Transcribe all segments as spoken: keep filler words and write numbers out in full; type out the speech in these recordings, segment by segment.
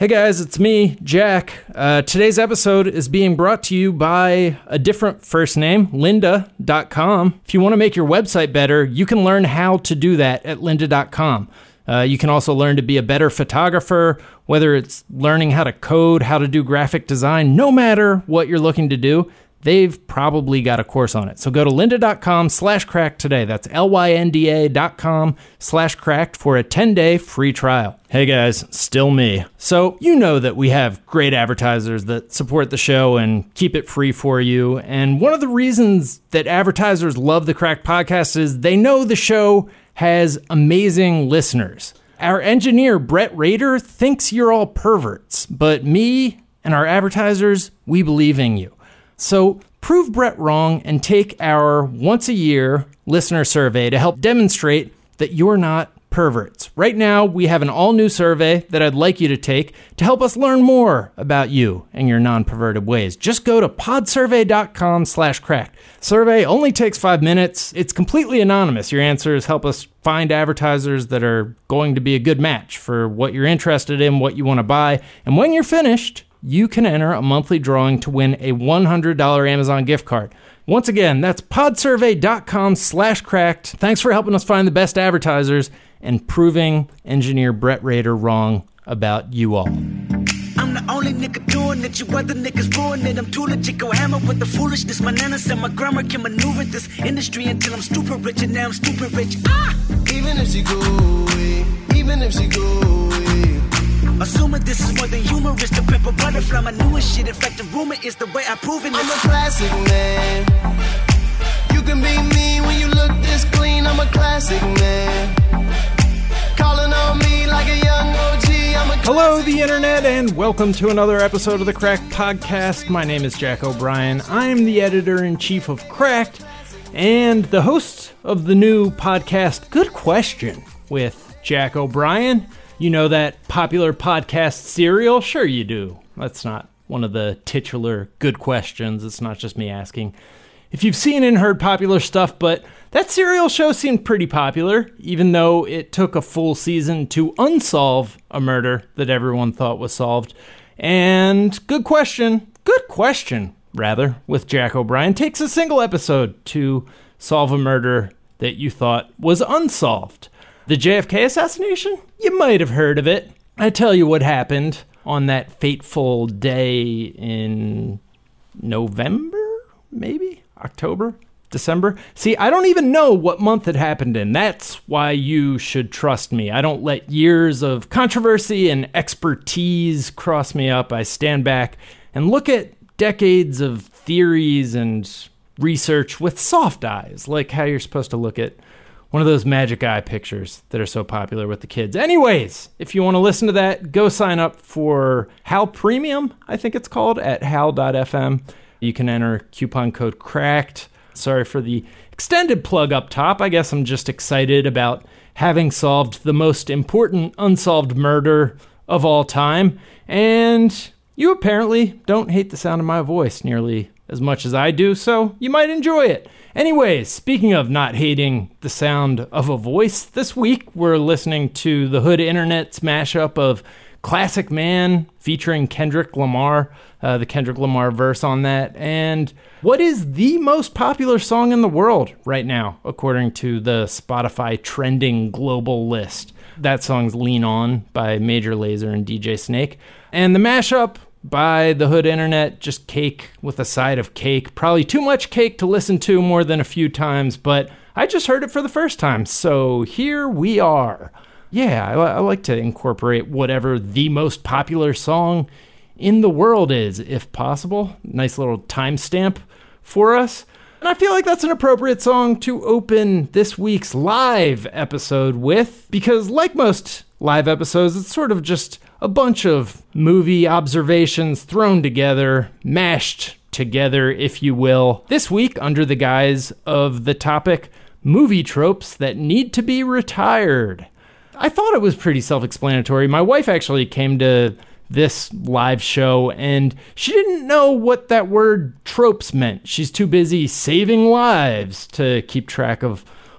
Hey guys, it's me, Jack. Uh, today's episode is being brought to you by a different first name, lynda dot com. If you want to make your website better, you can learn how to do that at lynda dot com. Uh, you can also learn to be a better photographer, whether it's learning how to code, how to do graphic design, no matter what you're looking to do. They've probably got a course on it. So go to lynda dot com slash cracked today. That's L Y N D A dot com slash cracked for a ten-day free trial. Hey guys, still me. So you know that we have great advertisers that support the show and keep it free for you. And one of the reasons that advertisers love the Cracked podcast is they know the show has amazing listeners. Our engineer, Brett Rader, thinks you're all perverts, but me and our advertisers, we believe in you. So prove Brett wrong and take our once-a-year listener survey to help demonstrate that you're not perverts. Right now, we have an all-new survey that I'd like you to take to help us learn more about you and your non-perverted ways. Just go to podsurvey dot com slash cracked. Survey only takes five minutes. It's completely anonymous. Your answers help us find advertisers that are going to be a good match for what you're interested in, what you want to buy. And when you're finished, you can enter a monthly drawing to win a one hundred dollars Amazon gift card. Once again, that's podsurvey dot com slash cracked. Thanks for helping us find the best advertisers and proving engineer Brett Rader wrong about you all. I'm the only nigga doing it, you other niggas ruin it. I'm too legit, go hammer with the foolishness. My nana said my grammar can maneuver this industry until I'm stupid rich, and now I'm stupid rich. Ah! Even if she go away, even if she go away. Assuming this is more than humorous, the pepper butterfly, my newest shit. In fact, the rumor is the way I prove it. I'm a classic man. You can be me when you look this clean. I'm a classic man. Calling on me like a young O G. I'm a Hello, the internet, and welcome to another episode of the Cracked Podcast. My name is Jack O'Brien. I'm the editor-in-chief of Cracked and the host of the new podcast, Good Question, with Jack O'Brien. You know that popular podcast serial? Sure you do. That's not one of the titular good questions. It's not just me asking if you've seen and heard popular stuff, but that serial show seemed pretty popular, even though it took a full season to unsolve a murder that everyone thought was solved. And Good Question, Good Question, rather, with Jack O'Brien, takes a single episode to solve a murder that you thought was unsolved. The J F K assassination? You might have heard of it. I tell you what happened on that fateful day in November, maybe? October? December? See, I don't even know what month it happened in. That's why you should trust me. I don't let years of controversy and expertise cross me up. I stand back and look at decades of theories and research with soft eyes, like how you're supposed to look at one of those magic eye pictures that are so popular with the kids. Anyways, if you want to listen to that, go sign up for Hal Premium, I think it's called, at hal dot f m. You can enter coupon code CRACKED. Sorry for the extended plug up top. I guess I'm just excited about having solved the most important unsolved murder of all time. And you apparently don't hate the sound of my voice nearly as much as I do, so you might enjoy it. Anyways, speaking of not hating the sound of a voice, this week we're listening to the Hood Internet's mashup of Classic Man featuring Kendrick Lamar, uh, the Kendrick Lamar verse on that, and what is the most popular song in the world right now, according to the Spotify trending global list. That song's Lean On by Major Lazer and D J Snake. And the mashup by the Hood Internet, just cake with a side of cake. Probably too much cake to listen to more than a few times, but I just heard it for the first time, so here we are. Yeah, I, I like to incorporate whatever the most popular song in the world is, if possible. Nice little timestamp for us. And I feel like that's an appropriate song to open this week's live episode with, because like most live episodes, it's sort of just a bunch of movie observations thrown together, mashed together, if you will. This week, under the guise of the topic, movie tropes that need to be retired. I thought it was pretty self-explanatory. My wife actually came to this live show, and she didn't know what that word tropes meant. She's too busy saving lives to keep track of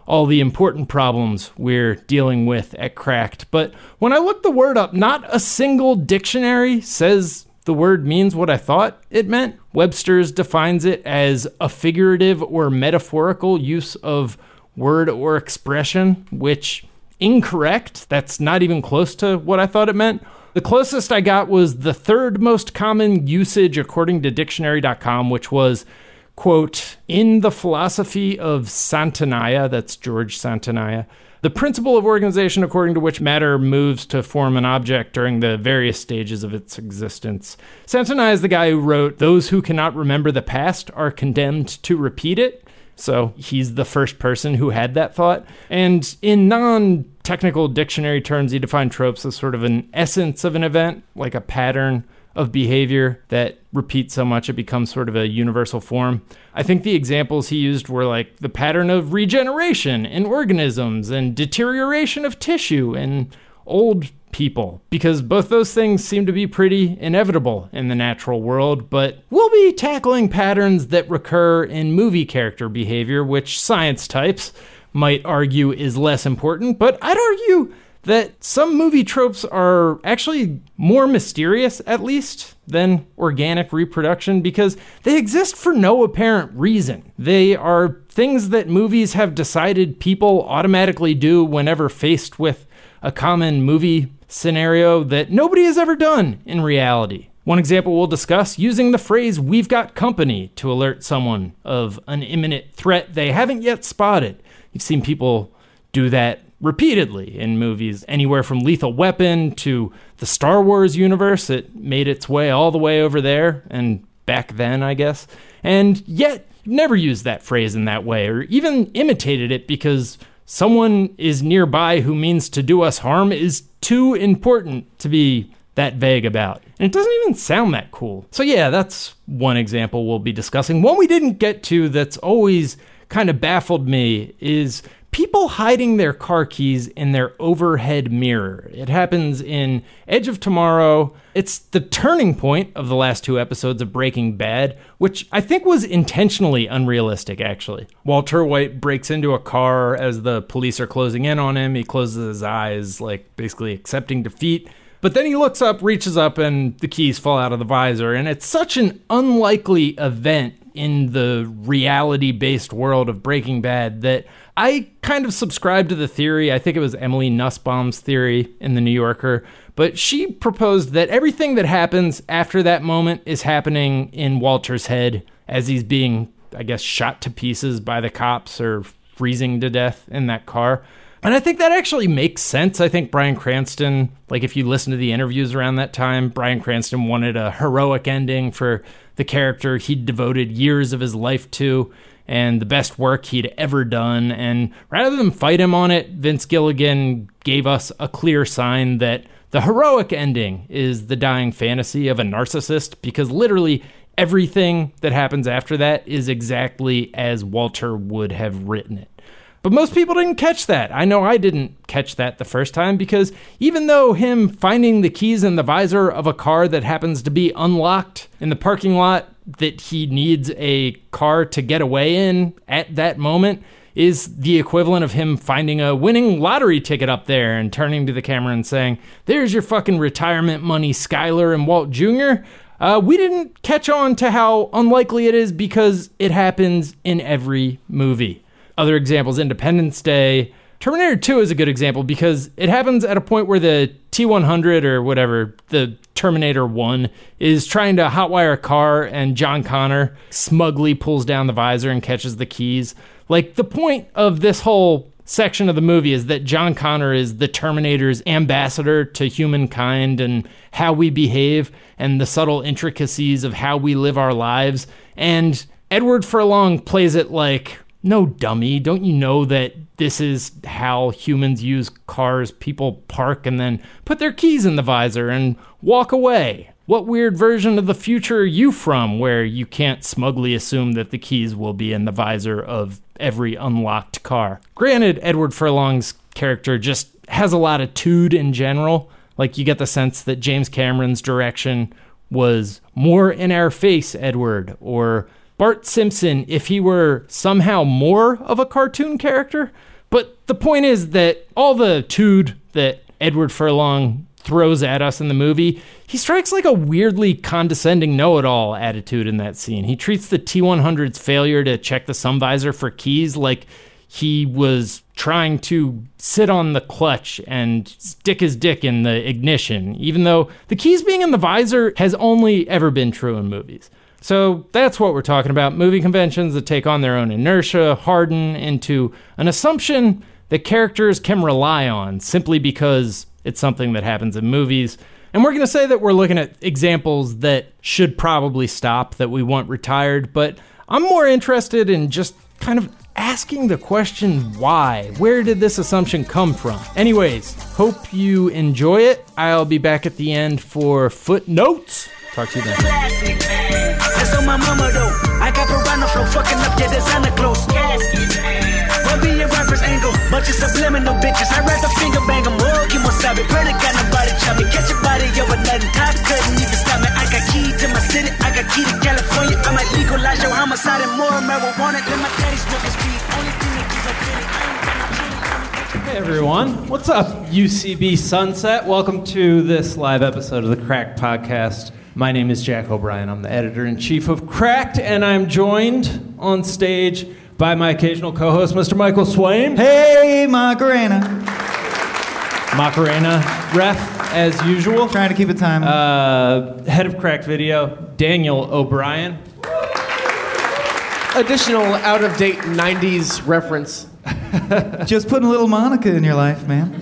all the important problems we're dealing with at Cracked. But when I looked the word up, not a single dictionary says the word means what I thought it meant. Webster's defines it as a figurative or metaphorical use of word or expression, which incorrect. That's not even close to what I thought it meant. The closest I got was the third most common usage according to dictionary dot com, which was, quote, in the philosophy of Santaniya, that's George Santaniya, the principle of organization according to which matter moves to form an object during the various stages of its existence. Santaniya is the guy who wrote, those who cannot remember the past are condemned to repeat it. So he's the first person who had that thought. And in non-technical dictionary terms, he defined tropes as sort of an essence of an event, like a pattern of behavior that repeats so much it becomes sort of a universal form. I think the examples he used were like the pattern of regeneration in organisms and deterioration of tissue in old people, because both those things seem to be pretty inevitable in the natural world. But we'll be tackling patterns that recur in movie character behavior, which science types might argue is less important, but I'd argue that some movie tropes are actually more mysterious, at least, than organic reproduction, because they exist for no apparent reason. They are things that movies have decided people automatically do whenever faced with a common movie scenario that nobody has ever done in reality. One example we'll discuss, using the phrase, we've got company, to alert someone of an imminent threat they haven't yet spotted. You've seen people do that repeatedly in movies, anywhere from Lethal Weapon to the Star Wars universe. It made its way all the way over there, and back then, I guess. And yet, never used that phrase in that way, or even imitated it because someone is nearby who means to do us harm is too important to be that vague about. And it doesn't even sound that cool. So yeah, that's one example we'll be discussing. One we didn't get to that's always kind of baffled me is people hiding their car keys in their overhead mirror. It happens in Edge of Tomorrow. It's the turning point of the last two episodes of Breaking Bad, which I think was intentionally unrealistic, actually. Walter White breaks into a car as the police are closing in on him. He closes his eyes, like basically accepting defeat. But then he looks up, reaches up, and the keys fall out of the visor. And it's such an unlikely event in the reality-based world of Breaking Bad that I kind of subscribe to the theory. I think it was Emily Nussbaum's theory in The New Yorker. But she proposed that everything that happens after that moment is happening in Walter's head as he's being, I guess, shot to pieces by the cops or freezing to death in that car. And I think that actually makes sense. I think Bryan Cranston, like if you listen to the interviews around that time, Bryan Cranston wanted a heroic ending for the character he'd devoted years of his life to and the best work he'd ever done. And rather than fight him on it, Vince Gilligan gave us a clear sign that the heroic ending is the dying fantasy of a narcissist, because literally everything that happens after that is exactly as Walter would have written it. But most people didn't catch that. I know I didn't catch that the first time, because even though him finding the keys in the visor of a car that happens to be unlocked in the parking lot that he needs a car to get away in at that moment is the equivalent of him finding a winning lottery ticket up there and turning to the camera and saying, there's your fucking retirement money, Skyler and Walt Junior Uh, we didn't catch on to how unlikely it is because it happens in every movie. Other examples, Independence Day. Terminator two is a good example because it happens at a point where the T one hundred or whatever, the Terminator one, is trying to hotwire a car and John Connor smugly pulls down the visor and catches the keys. Like, the point of this whole section of the movie is that John Connor is the Terminator's ambassador to humankind and how we behave and the subtle intricacies of how we live our lives. And Edward Furlong plays it like, no, dummy, don't you know that this is how humans use cars? People park and then put their keys in the visor and walk away. What weird version of the future are you from where you can't smugly assume that the keys will be in the visor of every unlocked car? Granted, Edward Furlong's character just has a lot of tood in general. Like, you get the sense that James Cameron's direction was more in our face, Edward, or Bart Simpson if he were somehow more of a cartoon character. But the point is that all the tood that Edward Furlong throws at us in the movie, he strikes like a weirdly condescending know-it-all attitude in that scene. He treats the T one hundred's failure to check the sun visor for keys like he was trying to sit on the clutch and stick his dick in the ignition, even though the keys being in the visor has only ever been true in movies. So that's what we're talking about. Movie conventions that take on their own inertia, harden into an assumption that characters can rely on simply because it's something that happens in movies. And we're going to say that we're looking at examples that should probably stop, that we want retired. But I'm more interested in just kind of asking the question, why? Where did this assumption come from? Anyways, hope you enjoy it. I'll be back at the end for footnotes. Talk to you then. That's on my mama though. I got piranha flow fucking up your designer clothes. Won't be a rapper's angle. Bunch of subliminal bitches. I rather finger bang them. Oh, keep on stopping. Pray to God nobody chop me. Catch your body over nothing. Top couldn't even stop me. I got key to my city. I got key to California. I might legalize your homicide and more marijuana than my daddy's smoking speed. Only thing that keeps on feeling. I ain't gonna Hey everyone, what's up? U C B Sunset. Welcome to this live episode of the Cracked Podcast. My name is Jack O'Brien. I'm the editor-in-chief of Cracked, and I'm joined on stage by my occasional co-host, Mister Michael Swaim. Hey, Macarena. Macarena, ref, as usual. Trying to keep it timely. Uh, head of Cracked Video, Daniel O'Brien. Additional out-of-date nineties reference. Just putting a little Monica in your life, man.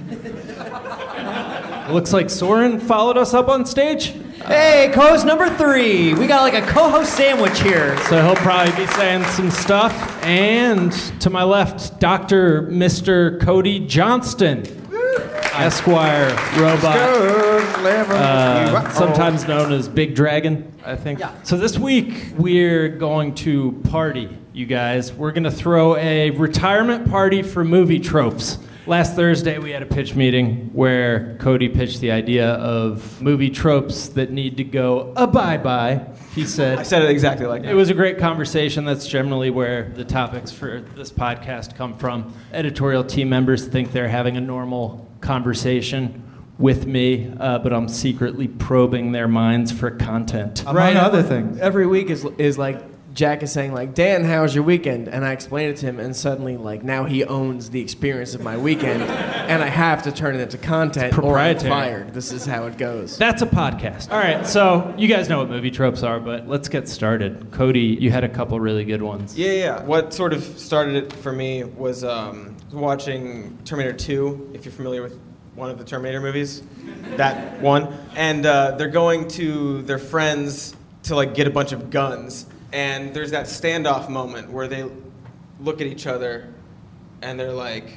Looks like Soren followed us up on stage. Hey, co-host number three. We got like a co-host sandwich here. So he'll probably be saying some stuff. And to my left, Doctor Mister Cody Johnston, Esquire Robot, uh, sometimes known as Big Dragon, I think. Yeah. So this week, we're going to party, you guys. We're going to throw a retirement party for movie tropes. Last Thursday, we had a pitch meeting where Cody pitched the idea of movie tropes that need to go a bye-bye, he said. I said it exactly like that. It was a great conversation. That's generally where the topics for this podcast come from. Editorial team members think they're having a normal conversation with me, uh, but I'm secretly probing their minds for content. Among right. other things. Every week is is like Jack is saying like, Dan, how was your weekend? And I explain it to him, and suddenly like now he owns the experience of my weekend, and I have to turn it into content or I'm fired. This is how it goes. That's a podcast. All right, so you guys know what movie tropes are, but let's get started. Cody, you had a couple really good ones. Yeah, yeah. What sort of started it for me was um, watching Terminator two, if you're familiar with one of the Terminator movies, that one. And uh, they're going to their friends to like get a bunch of guns. And there's that standoff moment where they look at each other and they're like,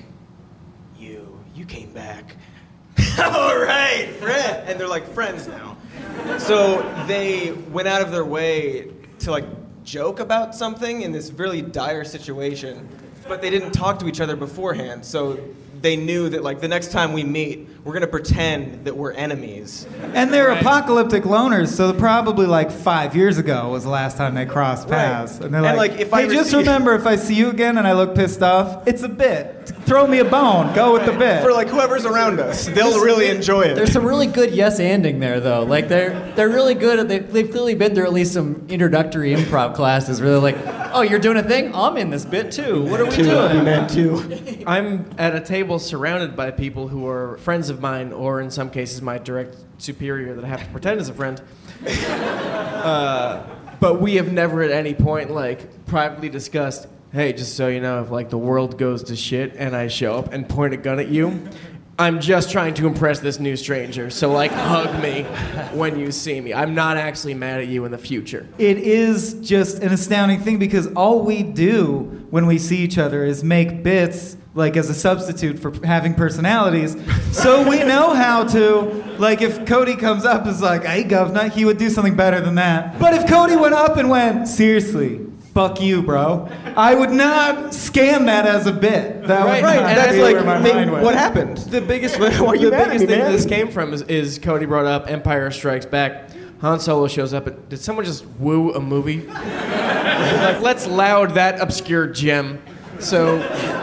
you, you came back. All right, friend. And they're like friends now. So they went out of their way to like joke about something in this really dire situation, but they didn't talk to each other beforehand. So they knew that like the next time we meet, we're gonna pretend that we're enemies. And they're right. apocalyptic loners, so probably like five years ago was the last time they crossed paths. Right. And they're and like, like if hey, I just receive- remember, if I see you again and I look pissed off, it's a bit. Throw me a bone. Go with the bit. For like whoever's around us, they'll really enjoy it. There's some really good yes-anding there, though. Like they're they're really good at. They, they've clearly been through at least some introductory improv classes where they're like, oh, you're doing a thing? I'm in this bit too. What are we doing? Man, too. I'm at a table surrounded by people who are friends of mine, or in some cases my direct superior that I have to pretend is a friend. uh, but we have never at any point like privately discussed, hey, just so you know, if like the world goes to shit and I show up and point a gun at you, I'm just trying to impress this new stranger. So like hug me when you see me. I'm not actually mad at you in the future. It is just an astounding thing because all we do when we see each other is make bits like as a substitute for having personalities. So we know how to, like if Cody comes up as like, hey governor, he would do something better than that. But if Cody went up and went, seriously, fuck you, bro, I would not scan that as a bit. That right, would right. not And that's be like, where my they, mind went. What happened? The biggest, Why are you the mad at biggest me, thing man? this came from is, is Cody brought up Empire Strikes Back. Han Solo shows up and did someone just woo a movie? Like, let's loud that obscure gem. So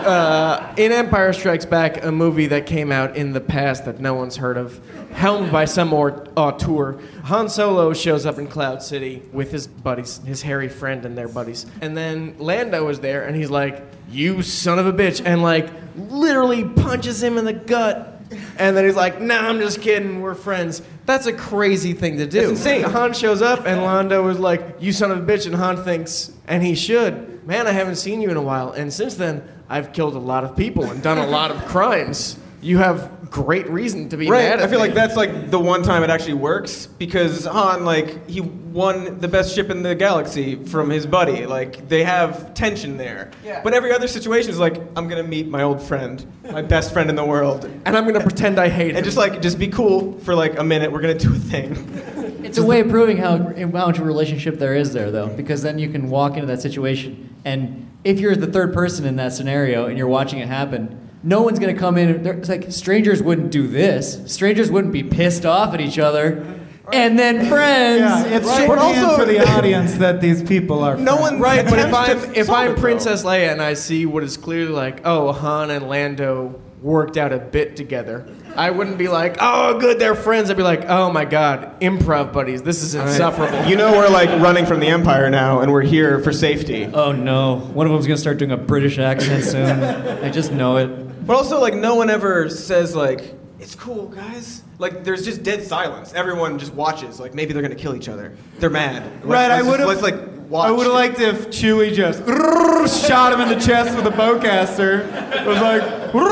uh, in Empire Strikes Back, a movie that came out in the past that no one's heard of, helmed by some or- auteur, Han Solo shows up in Cloud City with his buddies, his hairy friend and their buddies. And then Lando is there, and he's like, "You son of a bitch," and like literally punches him in the gut. And then he's like, "Nah, I'm just kidding. We're friends." That's a crazy thing to do. That's insane. Han shows up, and Lando is like, "You son of a bitch," and Han thinks, and he should, "Man, I haven't seen you in a while." And since then, I've killed a lot of people and done a lot of crimes. You have great reason to be Right, mad at I feel me. like that's like the one time it actually works because Han, like, he won the best ship in the galaxy from his buddy. Like, they have tension there. Yeah. But every other situation is like, I'm gonna meet my old friend, my best friend in the world, And I'm gonna pretend I hate him. and just like, just be cool for like a minute. We're gonna do a thing. It's a way of proving how, how much of a relationship there is there, though, because then you can walk into that situation, and if you're the third person in that scenario and you're watching it happen, no one's going to come in. It's like strangers wouldn't do this. Strangers wouldn't be pissed off at each other, and then friends. Yeah, it's Right, shorthand but also- for the audience that these people are. No friends. one Right, but if attempts I'm to if solve I'm it, though. Princess Leia and I see what is clearly like, oh, Han and Lando worked out a bit together, I wouldn't be like, oh, good, they're friends. I'd be like, oh my god, improv buddies, this is insufferable. You know we're like running from the Empire now, and we're here for safety. Oh no, one of them's going to start doing a British accent soon. I just know it. But also, like, no one ever says, like, it's cool, guys. Like, there's just dead silence. Everyone just watches. Like, maybe they're gonna kill each other. They're mad. Let's, Right, I let's just- would've- Let's, like, watch. I would have liked if Chewie just shot him in the chest with a bowcaster. It was like,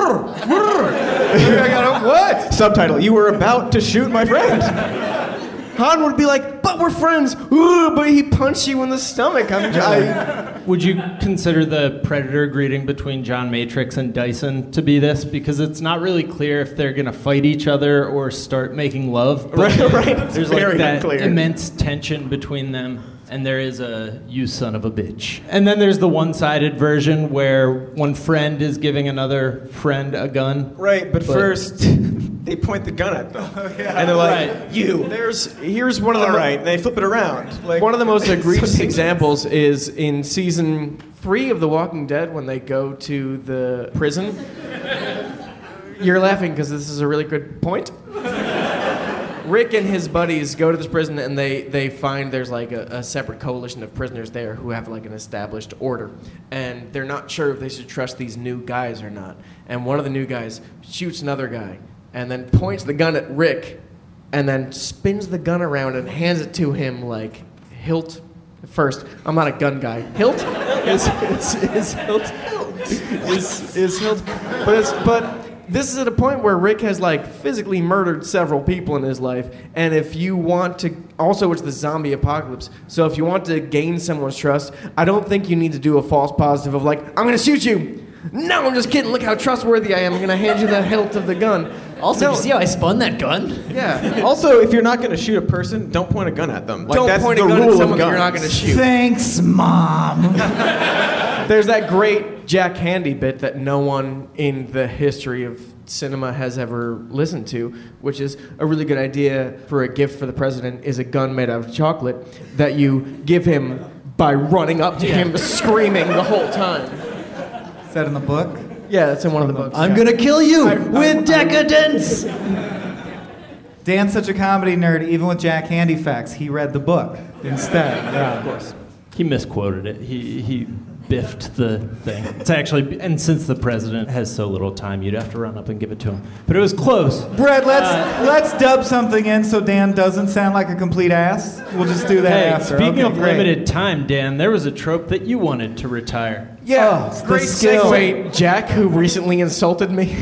I got what? Subtitle, you were about to shoot my friend. Han would be like, but we're friends. Ooh, but he punched you in the stomach. I'm I, Would you consider the Predator greeting between John Matrix and Dyson to be this? Because it's not really clear if they're going to fight each other or start making love. But Right, right. It's There's very like that unclear. immense tension between them. And there is a "you son of a bitch." And then there's the one-sided version where one friend is giving another friend a gun. Right, but, But- first, they point the gun at them. And they're like, Right. you. there's here's one of the All mo- right, and they flip it around. Like, One of the most so egregious dangerous. examples is in season three of The Walking Dead when they go to the prison. You're laughing because this is a really good point. Rick and his buddies go to this prison and they, they find there's like a, a separate coalition of prisoners there who have like an established order. And they're not sure if they should trust these new guys or not. And one of the new guys shoots another guy and then points the gun at Rick and then spins the gun around and hands it to him like hilt first. I'm not a gun guy. Hilt is, is, is hilt is, is hilt. But it's but this is at a point where Rick has like physically murdered several people in his life, and if you want to, also it's the zombie apocalypse. So if you want to gain someone's trust, I don't think you need to do a false positive of like, I'm gonna shoot you. No, I'm just kidding. Look how trustworthy I am. I'm gonna hand you the hilt of the gun. Also, No. you see how I spun that gun? Yeah. Also, if you're not going to shoot a person, don't point a gun at them. Like, Don't that's point the a gun rule at of someone that you're guns. not gonna shoot. Thanks, Mom. There's that great Jack Handy bit that no one in the history of cinema has ever listened to, which is a really good idea for a gift for the president is a gun made out of chocolate that you give him by running up to him screaming the whole time. Is that in the book? Yeah, that's in one of the books. I'm gonna kill you I- with I- decadence. Dan's such a comedy nerd, even with Jack Handy facts, he read the book instead. Yeah, of course. He misquoted it. He he biffed the thing. It's actually, and since the president has so little time, you'd have to run up and give it to him. But it was close. Brett, let's let's dub something in so Dan doesn't sound like a complete ass. We'll just do that Hey, after. speaking Okay, of great. limited time, Dan, there was a trope that you wanted to retire. Yeah, Oh, it's the great skill. segue. Jack, who recently insulted me.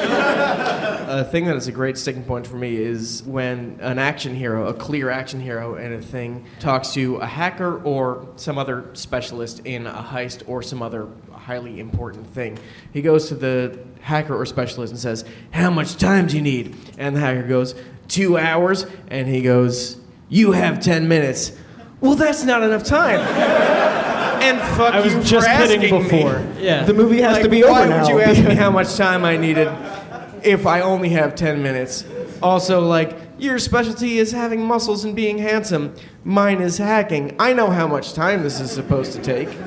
A thing that is a great sticking point for me is when an action hero, a clear action hero in a thing, talks to a hacker or some other specialist in a heist or some other highly important thing. He goes to the hacker or specialist and says, "How much time do you need?" And the hacker goes, two hours. And he goes, "You have ten minutes. Well, that's not enough time. And fuck I was you just for kidding asking before. me. Yeah. The movie has Like, to be why over now. would you ask me how much time I needed if I only have ten minutes? Also, like, your specialty is having muscles and being handsome. Mine is hacking. I know how much time this is supposed to take.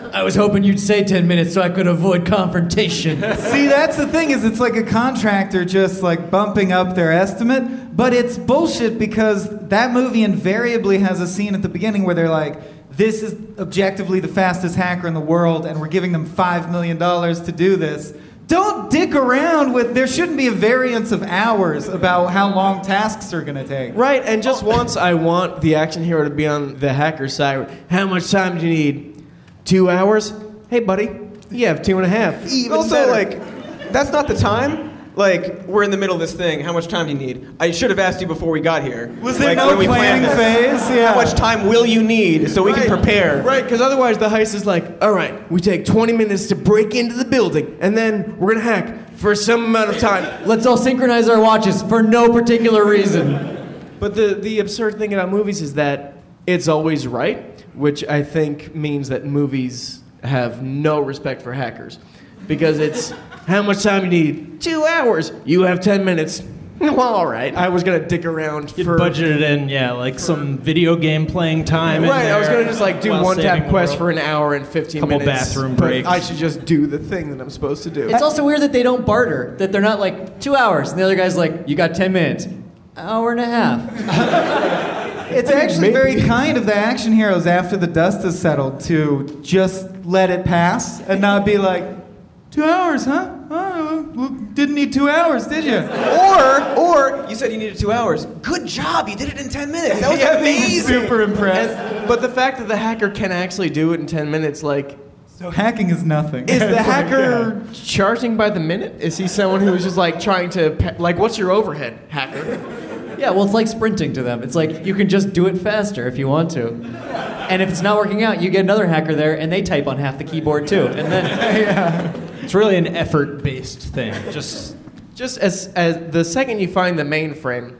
I was hoping you'd say ten minutes so I could avoid confrontation. See, that's the thing, is it's like a contractor just like bumping up their estimate, but it's bullshit because that movie invariably has a scene at the beginning where they're like, this is objectively the fastest hacker in the world and we're giving them five million dollars to do this. Don't dick around with, there shouldn't be a variance of hours about how long tasks are going to take. Right, and just once I want the action hero to be on the hacker side. How much time do you need? Two hours? Hey, buddy, you have two and a half. Even also, better. like, that's not the time. Like, we're in the middle of this thing. How much time do you need? I should have asked you before we got here. Was there like, no when we planning planned this. phase? Yeah. How much time will you need so we Right. can prepare? Right, because otherwise the heist is like, all right, we take twenty minutes to break into the building, and then we're going to hack for some amount of time. Let's all synchronize our watches for no particular reason. But the, the absurd thing about movies is that it's always right, which I think means that movies have no respect for hackers. Because it's, how much time you need? Two hours. You have ten minutes. Well, all right. I was going to dick around You'd for... budget it in, yeah, like some video game playing time. in Right, I was there going to just like do while one saving tap the quest world. for an hour and fifteen Couple minutes. bathroom but breaks. I should just do the thing that I'm supposed to do. It's also weird that they don't barter. That they're not like two hours, and the other guy's like, you got ten minutes, hour and a half. It's actually very kind of the action heroes after the dust is settled to just let it pass and not be like, two hours, huh? Oh, well, didn't need two hours, did you? Or, or you said you needed two hours. Good job, you did it in ten minutes. That was Yeah, amazing. Super impressed. And, but the fact that the hacker can actually do it in ten minutes, like, So hacking is nothing. is the It's like, hacker charging by the minute? Is he someone who's just like trying to, pa- like, what's your overhead, hacker? Yeah, well, it's like sprinting to them. It's like you can just do it faster if you want to. And if it's not working out, you get another hacker there, and they type on half the keyboard too. And then, yeah. It's really an effort-based thing. Just Just as as the second you find the mainframe,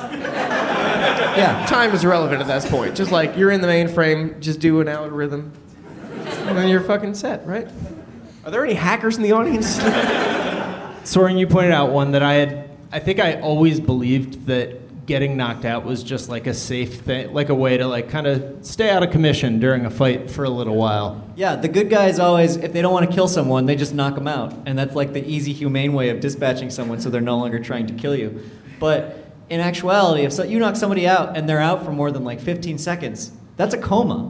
yeah, time is irrelevant at that point. Just like you're in the mainframe, just do an algorithm, and then you're fucking set, right? Are there any hackers in the audience? Soren, you pointed out one that I had. I think I always believed that getting knocked out was just like a safe thing, like a way to like kind of stay out of commission during a fight for a little while. yeah. The good guys always, if they don't want to kill someone, they just knock them out, and that's like the easy, humane way of dispatching someone, so they're no longer trying to kill you. But in actuality, if so, you knock somebody out and they're out for more than like fifteen seconds, that's a coma.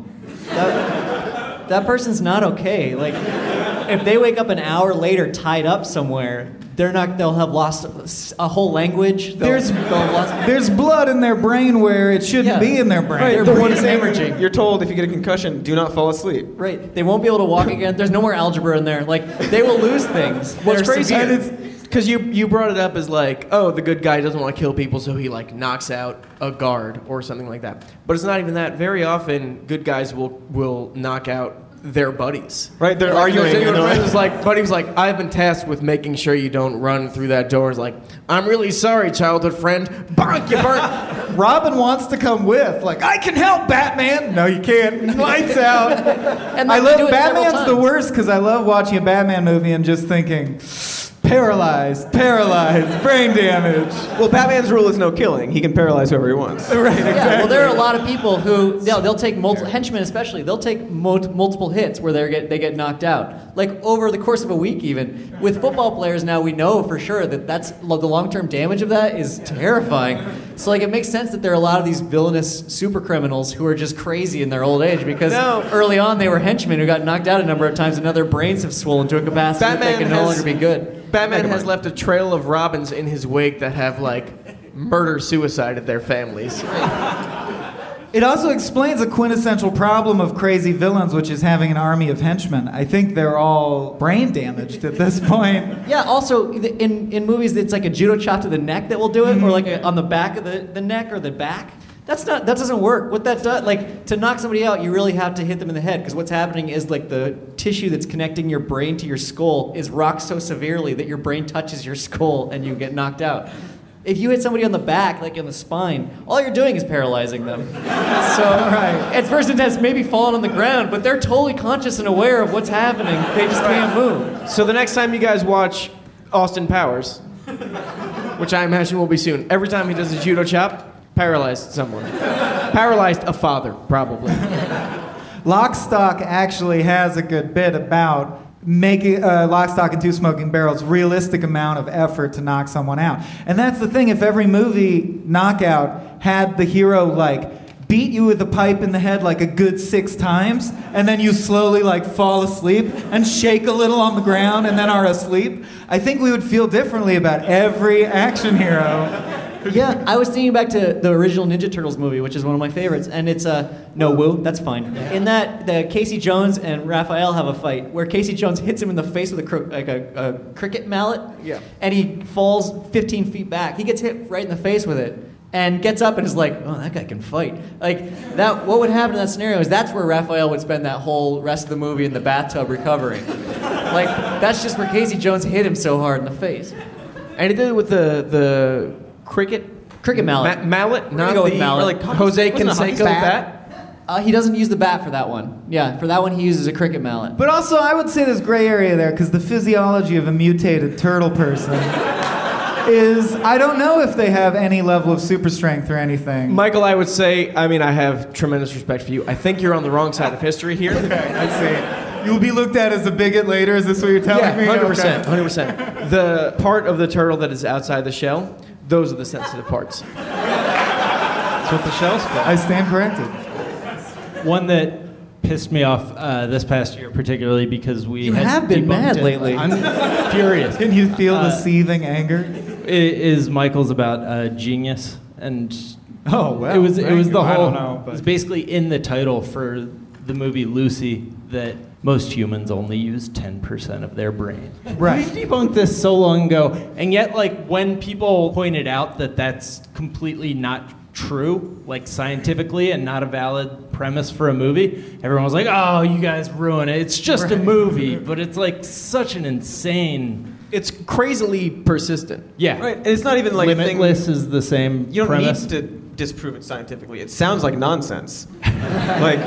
That, that person's not okay. Like, if they wake up an hour later tied up somewhere, they're not. They'll have lost a whole language. They'll, There's, they'll have lost. there's blood in their brain where it shouldn't Yeah. be in their brain. Their the brain one is thing hemorrhaging. you're told if you get a concussion, do not fall asleep. Right. They won't be able to walk again. There's no more algebra in there. Like, they will lose things. What's that are crazy severe. is because you you brought it up as like, oh, the good guy doesn't want to kill people, so he like knocks out a guard or something like that. But it's not even that. Very often, good guys will will knock out their buddies. Right, they're Like, arguing, their and they're friend like- was like, buddy was like, I've been tasked with making sure you don't run through that door. It's like, I'm really sorry, childhood friend. Bonk, you burnt. Robin wants to come with. Like, I can help, Batman. No, you can't. Lights out. And I they love do it several Batman's the times. worst because I love watching a Batman movie and just thinking, paralyzed, paralyzed, brain damage. Well, Batman's rule is no killing. He can paralyze whoever he wants. Right, exactly. Yeah, well, there are a lot of people who they'll, they'll take multiple henchmen, especially. They'll take mul- multiple hits where they get they get knocked out, like over the course of a week. Even with football players now, we know for sure that that's the long term damage of that is terrifying. So like it makes sense that there are a lot of these villainous super criminals who are just crazy in their old age because No. early on they were henchmen who got knocked out a number of times and now their brains have swollen to a capacity that Batman they can no has- longer be good. Batman has left a trail of Robins in his wake that have like murder suicide at their families. It also explains a quintessential problem of crazy villains, which is having an army of henchmen. I think they're all brain damaged at this point. Yeah, also in, in movies it's like a judo chop to the neck that will do it, or like a, on the back of the, the neck or the back. That's not that doesn't work. What that does, like to knock somebody out, you really have to hit them in the head because what's happening is like the tissue that's connecting your brain to your skull is rocked so severely that your brain touches your skull and you get knocked out. If you hit somebody on the back, like in the spine, all you're doing is paralyzing them. So Right. at first intense, maybe falling on the ground, but they're totally conscious and aware of what's happening. They just can't move. So the next time you guys watch Austin Powers, which I imagine will be soon, every time he does a judo chop, paralyzed someone. Paralyzed a father, probably. Lock, Stock actually has a good bit about making uh, Lock, Stock, and Two Smoking Barrels realistic amount of effort to knock someone out. And that's the thing. If every movie knockout had the hero like beat you with a pipe in the head like a good six times, and then you slowly like fall asleep and shake a little on the ground and then are asleep, I think we would feel differently about every action hero. Yeah, I was thinking back to the original Ninja Turtles movie, which is one of my favorites, and it's a uh, no woo. That's fine. In that, the Casey Jones and Raphael have a fight where Casey Jones hits him in the face with a cro- like a, a cricket mallet, Yeah. and he falls fifteen feet back. He gets hit right in the face with it, and gets up and is like, "Oh, that guy can fight." Like that. What would happen in that scenario is that's where Raphael would spend that whole rest of the movie in the bathtub recovering. Like that's just where Casey Jones hit him so hard in the face. And he did it with the the cricket Cricket mallet. Ma- mallet, We're not gonna go with the mallet. like Jose Wasn't it a hockey Canseco bat? bat. Uh, he doesn't use the bat for that one. Yeah, for that one he uses a cricket mallet. But also, I would say there's gray area there because the physiology of a mutated turtle person is, I don't know if they have any level of super strength or anything. Michael, I would say, I mean, I have tremendous respect for you. I think you're on the wrong side of history here. Okay, I see. You'll be looked at as a bigot later. Is this what you're telling Yeah, me? one hundred percent, Okay. one hundred percent. The part of the turtle that is outside the shell, those are the sensitive parts. That's what the shell's for. I stand corrected. One that pissed me off uh, this past year, particularly because we You had have been debunked mad it. lately. I'm furious. Can you feel the Uh, seething anger? I- Is Michael's about uh, genius, and Oh, well, it was it thank was the you. I whole. don't know, but- It's basically in the title for the movie Lucy that most humans only use ten percent of their brain. Right. We debunked this so long ago, and yet, like, when people pointed out that that's completely not true, like scientifically, and not a valid premise for a movie, everyone was like, "Oh, you guys ruin it. It's just a movie," but it's like such an insane. It's crazily persistent. Yeah. Right, and it's not even like a thing. Limitless is the same You don't premise. need to disprove it scientifically. It sounds like nonsense. like,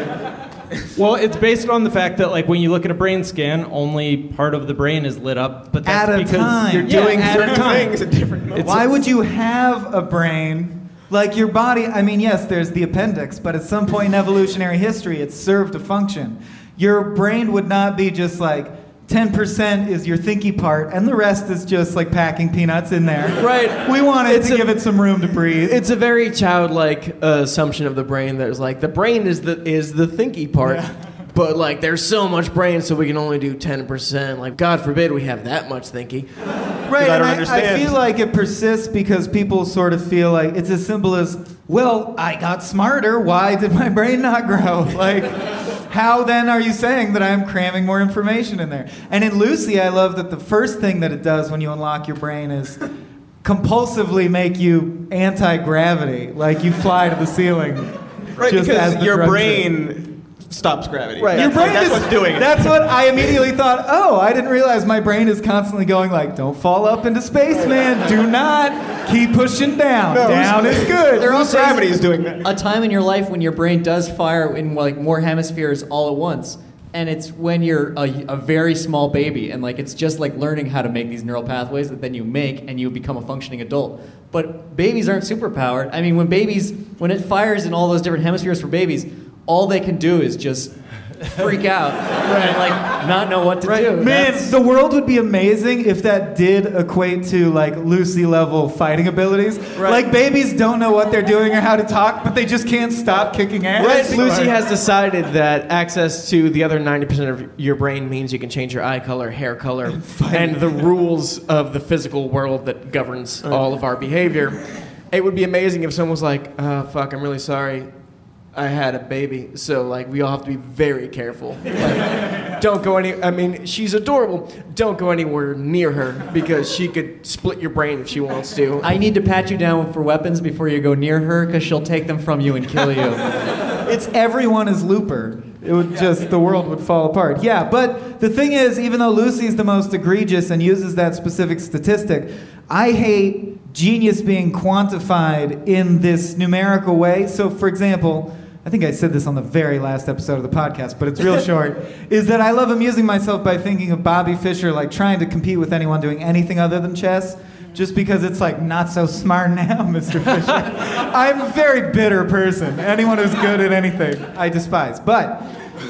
Well, it's based on the fact that, like, when you look at a brain scan, only part of the brain is lit up, but that's At a because time. you're you're yeah, doing at certain a time. things at different moments. Why would you have a brain? Like your body, I mean, yes, there's the appendix, but at some point in evolutionary history, it served a function. Your brain would not be just like ten percent is your thinky part, and the rest is just like packing peanuts in there. Right. We wanted It's to a- give it some room to breathe. It's a very childlike uh, assumption of the brain that is like the brain is the is the thinky part, but like there's so much brain, so we can only do ten percent. Like God forbid we have that much thinky. Right, I and don't I, I understand. feel like it persists because people sort of feel like it's as simple as, well, I got smarter. Why did my brain not grow? Like, how then are you saying that I'm cramming more information in there? And in Lucy, I love that the first thing that it does when you unlock your brain is compulsively make you anti-gravity, like you fly to the ceiling. Right, just as because the your drugs are. brain stops gravity. Right. Your That's, brain that's is, what's doing it. That's what I immediately thought. Oh, I didn't realize my brain is constantly going like, "Don't fall up into space, man. Do not keep pushing down. No, down who's- is good." There Whose also gravity is is doing that. a time in your life when your brain does fire in like more hemispheres all at once, and it's when you're a, a very small baby, and like it's just like learning how to make these neural pathways that then you make and you become a functioning adult. But babies aren't superpowered. I mean, when babies, when it fires in all those different hemispheres for babies, all they can do is just freak out and like not know what to do. Man, That's- the world would be amazing if that did equate to like Lucy level fighting abilities. Right. Like babies don't know what they're doing or how to talk, but they just can't stop kicking ass. Right, Lucy has decided that access to the other ninety percent of your brain means you can change your eye color, hair color, and the rules of the physical world that governs all of our behavior. It would be amazing if someone was like, oh, fuck, I'm really sorry. I had a baby, so like we all have to be very careful. Like, don't go any. I mean, she's adorable. Don't go anywhere near her because she could split your brain if she wants to. I need to pat you down for weapons before you go near her because she'll take them from you and kill you. It's everyone is Looper. It would just, the world would fall apart. Yeah, but the thing is, even though Lucy's the most egregious and uses that specific statistic, I hate genius being quantified in this numerical way. So, for example, I think I said this on the very last episode of the podcast, but it's real short, is that I love amusing myself by thinking of Bobby Fischer like trying to compete with anyone doing anything other than chess. Just because it's like, not so smart now, Mister Fisher. I'm a very bitter person. Anyone who's good at anything, I despise. But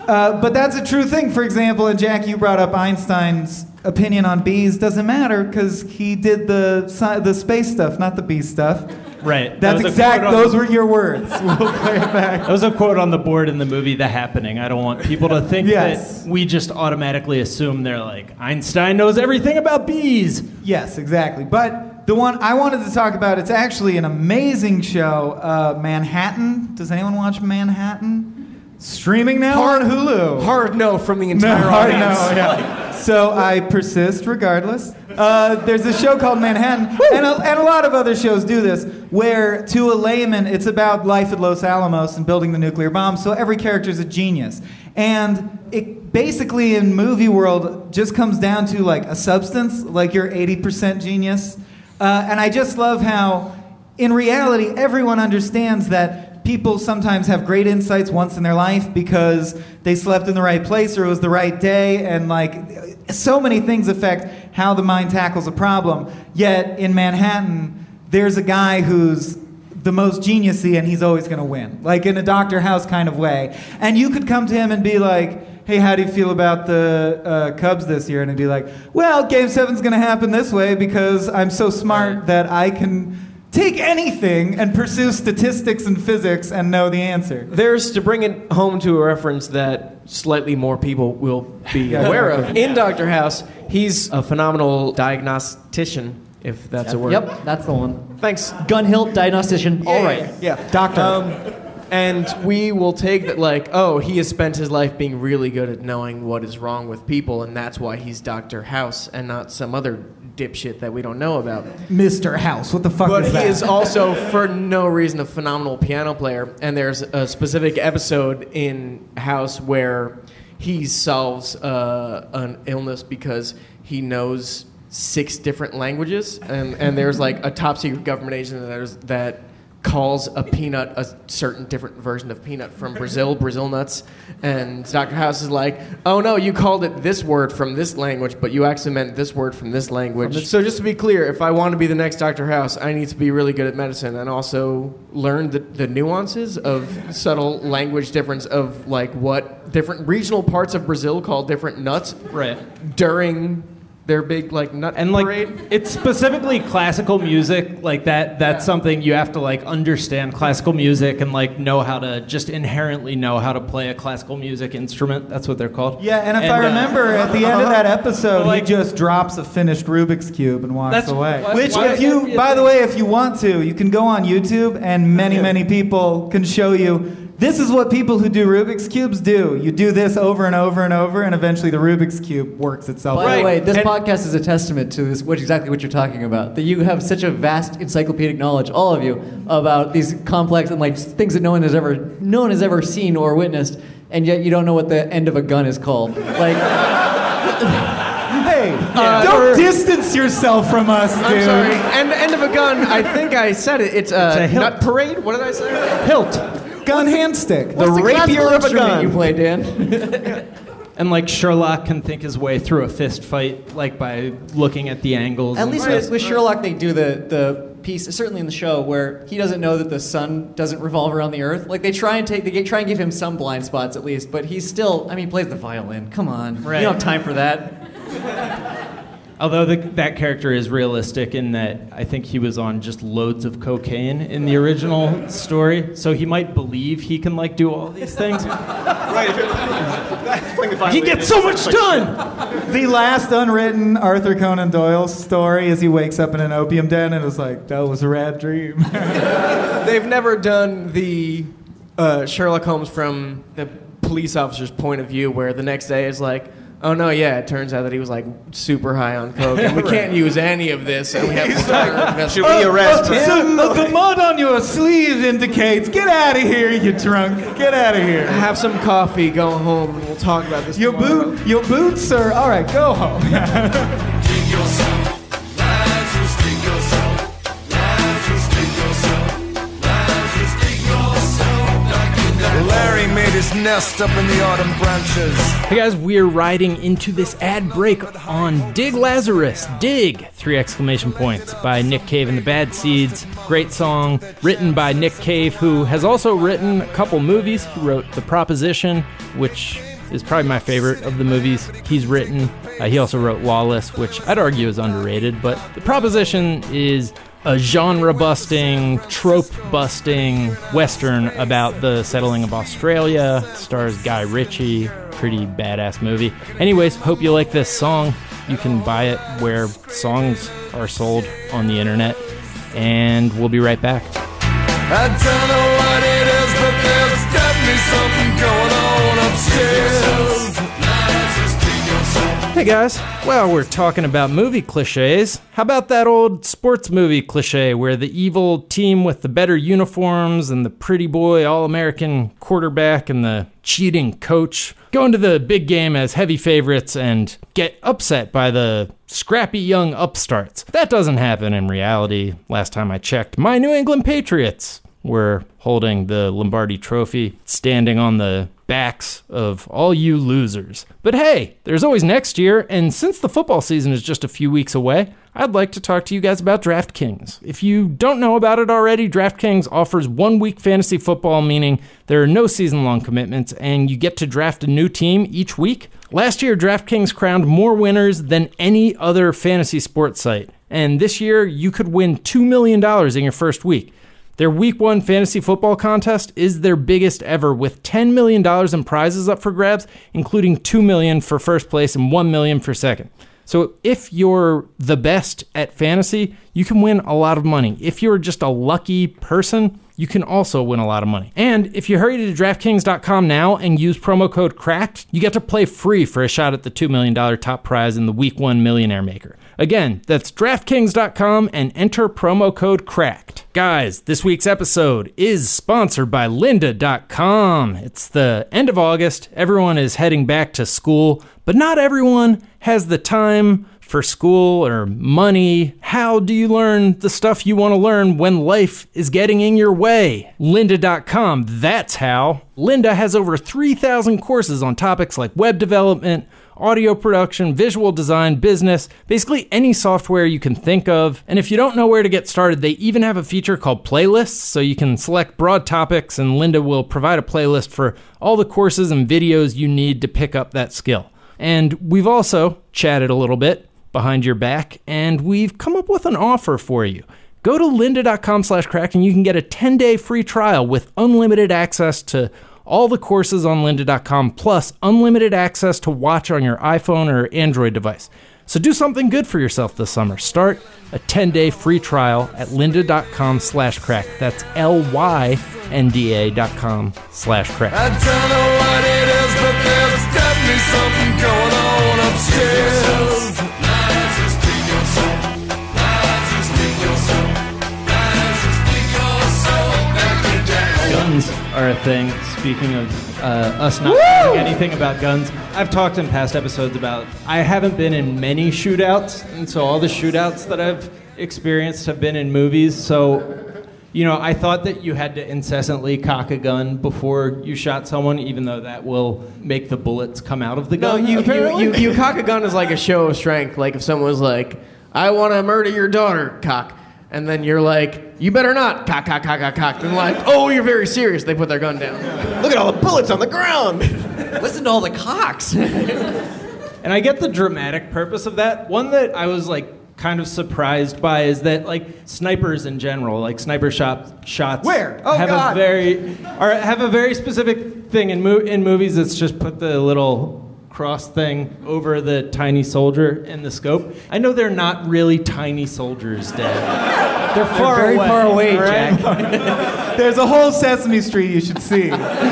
Uh, but that's a true thing. For example, and Jack, you brought up Einstein's opinion on bees. Doesn't matter because he did the sci- the space stuff, not the bee stuff. Right. That's That was a exact. quote on- Those were your words. We'll play it back. That was a quote on the board in the movie The Happening. I don't want people to think Yes. that we just automatically assume they're like, Einstein knows everything about bees. Yes, exactly. But the one I wanted to talk about, it's actually an amazing show, uh, Manhattan. Does anyone watch Manhattan? Streaming now Hard- on Hulu. Hard no from the No, entire hard no, audience. yeah. So I persist regardless. Uh, there's a show called Manhattan, and a, and a lot of other shows do this, where to a layman, it's about life at Los Alamos and building the nuclear bomb, so every character is a genius. And it basically, in movie world, just comes down to like a substance, like you're eighty percent genius. Uh, and I just love how, in reality, everyone understands that people sometimes have great insights once in their life because they slept in the right place or it was the right day, and like so many things affect how the mind tackles a problem. Yet in Manhattan, there's a guy who's the most geniusy and he's always going to win, like in a Doctor House kind of way. And you could come to him and be like, hey, how do you feel about the uh, Cubs this year? And he'd be like, well, Game seven's going to happen this way because I'm so smart that I can take anything and pursue statistics and physics and know the answer. There's, to bring it home to a reference that slightly more people will be Yeah. aware of. In Doctor House, he's a phenomenal diagnostician, if that's a word. Yep, that's the one. Thanks. Gun hilt diagnostician. All right. Yeah. Doctor. Um, and we will take that like, oh, he has spent his life being really good at knowing what is wrong with people, and that's why he's Doctor House and not some other dipshit that we don't know about. Mister House, what the fuck But is he that? is also, for no reason, a phenomenal piano player. And there's a specific episode in House where he solves uh, an illness because he knows six different languages. And, and there's like a top secret government agent that, is, that calls a peanut a certain different version of peanut from Brazil, Brazil nuts. And Doctor House is like, oh no, you called it this word from this language, but you actually meant this word from this language. So just to be clear, if I want to be the next Doctor House, I need to be really good at medicine and also learn the, the nuances of subtle language difference of like what different regional parts of Brazil call different nuts Right. during their big like nut And like parade. it's specifically classical music, like that that's something you have to like understand classical music and like know how to just inherently know how to play a classical music instrument. That's what they're called. Yeah, and if And, I uh, remember, at the end of that episode, like- he just drops a finished Rubik's Cube and walks That's- away. why- Which, why if would you, that be a by the thing? way, if you want to, you can go on YouTube, and many, many people can show you. This is what people who do Rubik's Cubes do. You do this over and over and over, and eventually the Rubik's Cube works itself By out. the way, this And- podcast is a testament to this, which exactly what you're talking about. That you have such a vast encyclopedic knowledge, all of you, about these complex and like things that no one has ever, no one has ever seen or witnessed, and yet you don't know what the end of a gun is called. Like, Hey, Yeah. don't Or- distance yourself from us, dude. I'm sorry. End, end of a gun. I think I said it. It's a, It's a hilt. nut parade. What did I say? Hilt. Gun hand stick. The what's rapier classical of a instrument gun. you play, Dan? And like Sherlock can think his way through a fist fight like by looking at the angles. At and least stuff. with, with Sherlock, they do the the piece, certainly in the show, where he doesn't know that the sun doesn't revolve around the Earth. Like they try and take, they get, try and give him some blind spots at least, but he's still. I mean, he plays the violin. Come on, Right. you don't have time for that. Although the, that character is realistic in that I think he was on just loads of cocaine in the original story, so he might believe he can like do all these things. Right. If it, that's playing the violin. He gets so much done. The last unwritten Arthur Conan Doyle story is he wakes up in an opium den and is like, that was a rad dream. They've never done the uh, Sherlock Holmes from the police officer's point of view, where the next day is like, oh no, yeah, it turns out that he was like super high on coke, and we can't use any of this, and we have to start our Should investigation. we arrest him? So, uh, the mud on your sleeve indicates, get out of here, you drunk. Get out of here. Have some coffee, go home, and we'll talk about this Your tomorrow. boot, your boots, sir. All right, go home. Larry made his nest up in the autumn branches. Hey guys, we're riding into this ad break on Dig Lazarus. Dig! Three exclamation points by Nick Cave and the Bad Seeds. Great song written by Nick Cave, who has also written a couple movies. He wrote The Proposition, which is probably my favorite of the movies he's written. Uh, he also wrote Lawless, which I'd argue is underrated, but the proposition is a genre-busting, trope-busting Western about the settling of Australia. Stars Guy Ritchie. Pretty badass movie. Anyways, hope you like this song. You can buy it where songs are sold on the internet. And we'll be right back. I don't know what it is, but there's definitely something going on upstairs. Hey guys, well, we're talking about movie cliches. How about that old sports movie cliche where the evil team with the better uniforms and the pretty boy all-American quarterback and the cheating coach go into the big game as heavy favorites and get upset by the scrappy young upstarts? That doesn't happen in reality. Last time I checked, my New England Patriots were holding the Lombardi Trophy, standing on the backs of all you losers. But hey, there's always next year, and since the football season is just a few weeks away, I'd like to talk to you guys about DraftKings. If you don't know about it already, DraftKings offers one-week fantasy football, meaning there are no season-long commitments, and you get to draft a new team each week. Last year, DraftKings crowned more winners than any other fantasy sports site, and this year, you could win two million dollars in your first week. Their Week one fantasy football contest is their biggest ever, with ten million dollars in prizes up for grabs, including two million dollars for first place and one million dollars for second. So if you're the best at fantasy, you can win a lot of money. If you're just a lucky person, you can also win a lot of money. And if you hurry to DraftKings dot com now and use promo code CRACKED, you get to play free for a shot at the two million dollars top prize in the Week one Millionaire Maker. Again, that's DraftKings dot com and enter promo code CRACKED. Guys, this week's episode is sponsored by Lynda dot com. It's the end of August. Everyone is heading back to school, but not everyone has the time for school or money. How do you learn the stuff you want to learn when life is getting in your way? Lynda dot com, that's how. Lynda has over three thousand courses on topics like web development, audio production, visual design, business, basically any software you can think of. And if you don't know where to get started, they even have a feature called playlists, so you can select broad topics and Lynda will provide a playlist for all the courses and videos you need to pick up that skill. And we've also chatted a little bit behind your back, and we've come up with an offer for you. Go to lynda dot com slash crack and you can get a ten-day free trial with unlimited access to all the courses on lynda dot com, plus unlimited access to watch on your iPhone or Android device. So do something good for yourself this summer. Start a ten-day free trial at lynda dot com slash crack. That's L Y N D A dot com slash crack. I don't know what it is, but there's definitely something going on upstairs. Guns are a thing. Speaking of uh, us not knowing anything about guns, I've talked in past episodes about I haven't been in many shootouts, and so all the shootouts that I've experienced have been in movies. So, you know, I thought that you had to incessantly cock a gun before you shot someone, even though that will make the bullets come out of the No, gun. you, you, you, you cock a gun as like a show of strength. Like if someone was like, I want to murder your daughter, cock. And then you're like, you better not, cock, cock, cock, cock, cock. And like, oh, you're very serious. They put their gun down. Look at all the bullets on the ground. Listen to all the cocks. And I get the dramatic purpose of that. One that I was like kind of surprised by is that like snipers in general, like sniper shot shots, Where? Oh, have God. a very or have a very specific thing in mo- in movies. It's just put the little cross thing over the tiny soldier in the scope. I know they're not really tiny soldiers, Dad. They're far very away. far away, all right? Jack. There's a whole Sesame Street you should see.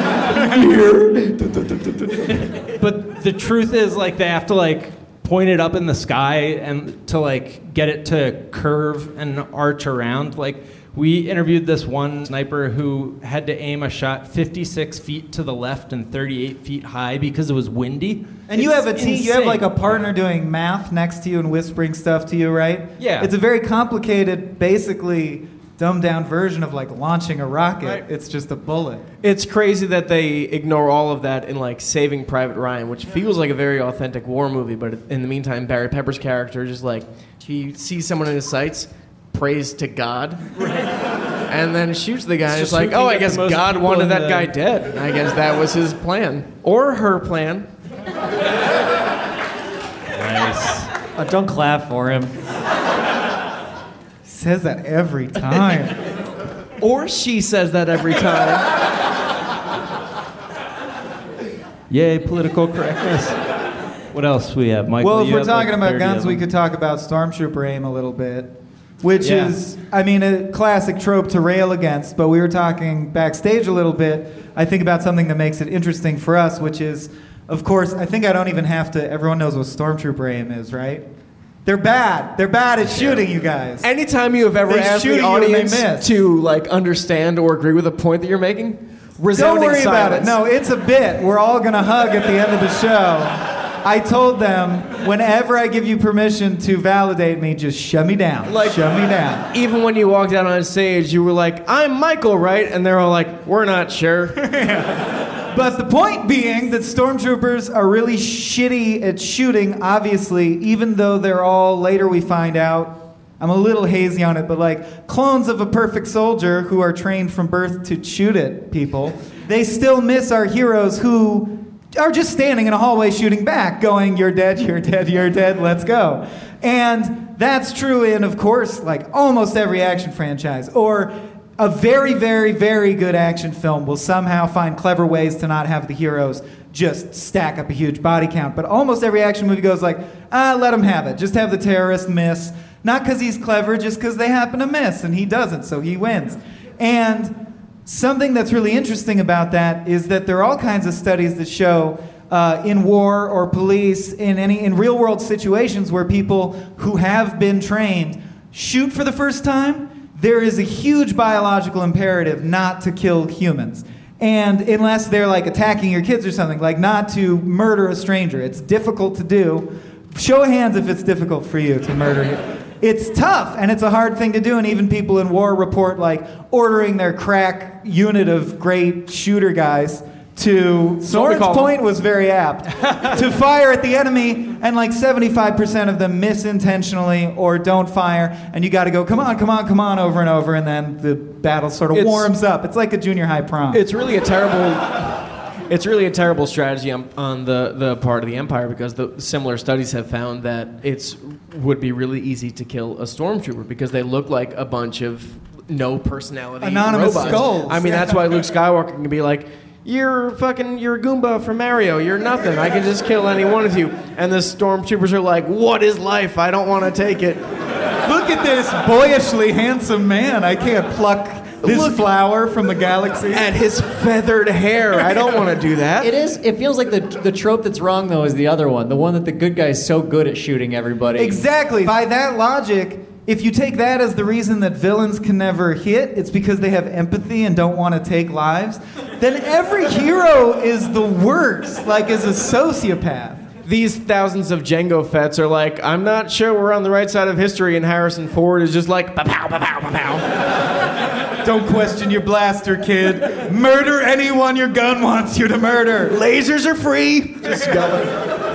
But the truth is, like, they have to like point it up in the sky and to like get it to curve and arch around. Like, we interviewed this one sniper who had to aim a shot fifty-six feet to the left and thirty-eight feet high because it was windy. And you It's have a team, you have insane. like a partner doing math next to you and whispering stuff to you, right? Yeah. It's a very complicated, basically dumbed down version of like launching a rocket. Right. It's just a bullet. It's crazy that they ignore all of that in like Saving Private Ryan, which feels like a very authentic war movie. But in the meantime, Barry Pepper's character just like he sees someone in his sights, prays to God, and then shoots the guy. It's It's, just like, who can oh, I get the guess most God people wanted in that the- guy dead. I guess that was his plan. Or her plan. Nice. Oh, don't clap for him. Says that every time. Or she says that every time. Yay, political correctness. What else we have, Michael? Well, if You we're have, talking like, about thirty guns, of we them. could talk about Stormtrooper aim a little bit, which Yeah. is, I mean, a classic trope to rail against. But we were talking backstage a little bit. I think about something that makes it interesting for us, which is, of course, I think I don't even have to. Everyone knows what Stormtrooper aim is, right? They're bad. They're bad at shooting, you guys. Anytime you have ever They asked shoot the you and they audience miss. to like understand or agree with a point that you're making, Don't resounding worry about it. silence. No, it's a bit. We're all going to hug at the end of the show. I told them, whenever I give you permission to validate me, just shut me down. Like- shut me down. Even when you walked out on stage, you were like, "I'm Michael, right?" And they're all like, "We're not sure." But the point being that stormtroopers are really shitty at shooting, obviously, even though they're all, later we find out, I'm a little hazy on it, but like clones of a perfect soldier who are trained from birth to shoot at people, they still miss our heroes who are just standing in a hallway shooting back, going, "You're dead, you're dead, you're dead, let's go." And that's true in, of course, like almost every action franchise. Or a very, very, very good action film will somehow find clever ways to not have the heroes just stack up a huge body count. But almost every action movie goes like, ah, let them have it. Just have the terrorist miss. Not because he's clever, just because they happen to miss, and he doesn't, so he wins. And something that's really interesting about that is that there are all kinds of studies that show uh, in war or police, in any in real world situations where people who have been trained shoot for the first time, there is a huge biological imperative not to kill humans. And unless they're like attacking your kids or something, like not to murder a stranger. It's difficult to do. Show of hands if it's difficult for you to murder. It's tough, and it's a hard thing to do, and even people in war report like ordering their crack unit of great shooter guys to, Soren's point was very apt, to fire at the enemy, and like seventy-five percent of them miss intentionally or don't fire, and you got to go, come on, come on, come on, over and over, and then the battle sort of It's- warms up. It's like a junior high prom. It's really a terrible. It's really a terrible strategy on, on the, the part of the Empire because the similar studies have found that it's would be really easy to kill a stormtrooper because they look like a bunch of no personality Anonymous robots. skulls. I mean, that's why Luke Skywalker can be like, "You're fucking, you're a Goomba from Mario. You're nothing. I can just kill any one of you." And the stormtroopers are like, "What is life? I don't want to take it." Look at this boyishly handsome man. I can't pluck this Look flower from the galaxy. At his feathered hair. I don't want to do that. It is. It feels like the the trope that's wrong though is the other one, the one that the good guy's so good at shooting everybody. Exactly. By that logic, if you take that as the reason that villains can never hit, it's because they have empathy and don't want to take lives, then every hero is the worst, like is a sociopath. These thousands of Django Fets are like, "I'm not sure we're on the right side of history," and Harrison Ford is just like, "Pow, pow, pow, pow, pow." Don't question your blaster, kid. Murder anyone your gun wants you to murder. Lasers are free. Just going.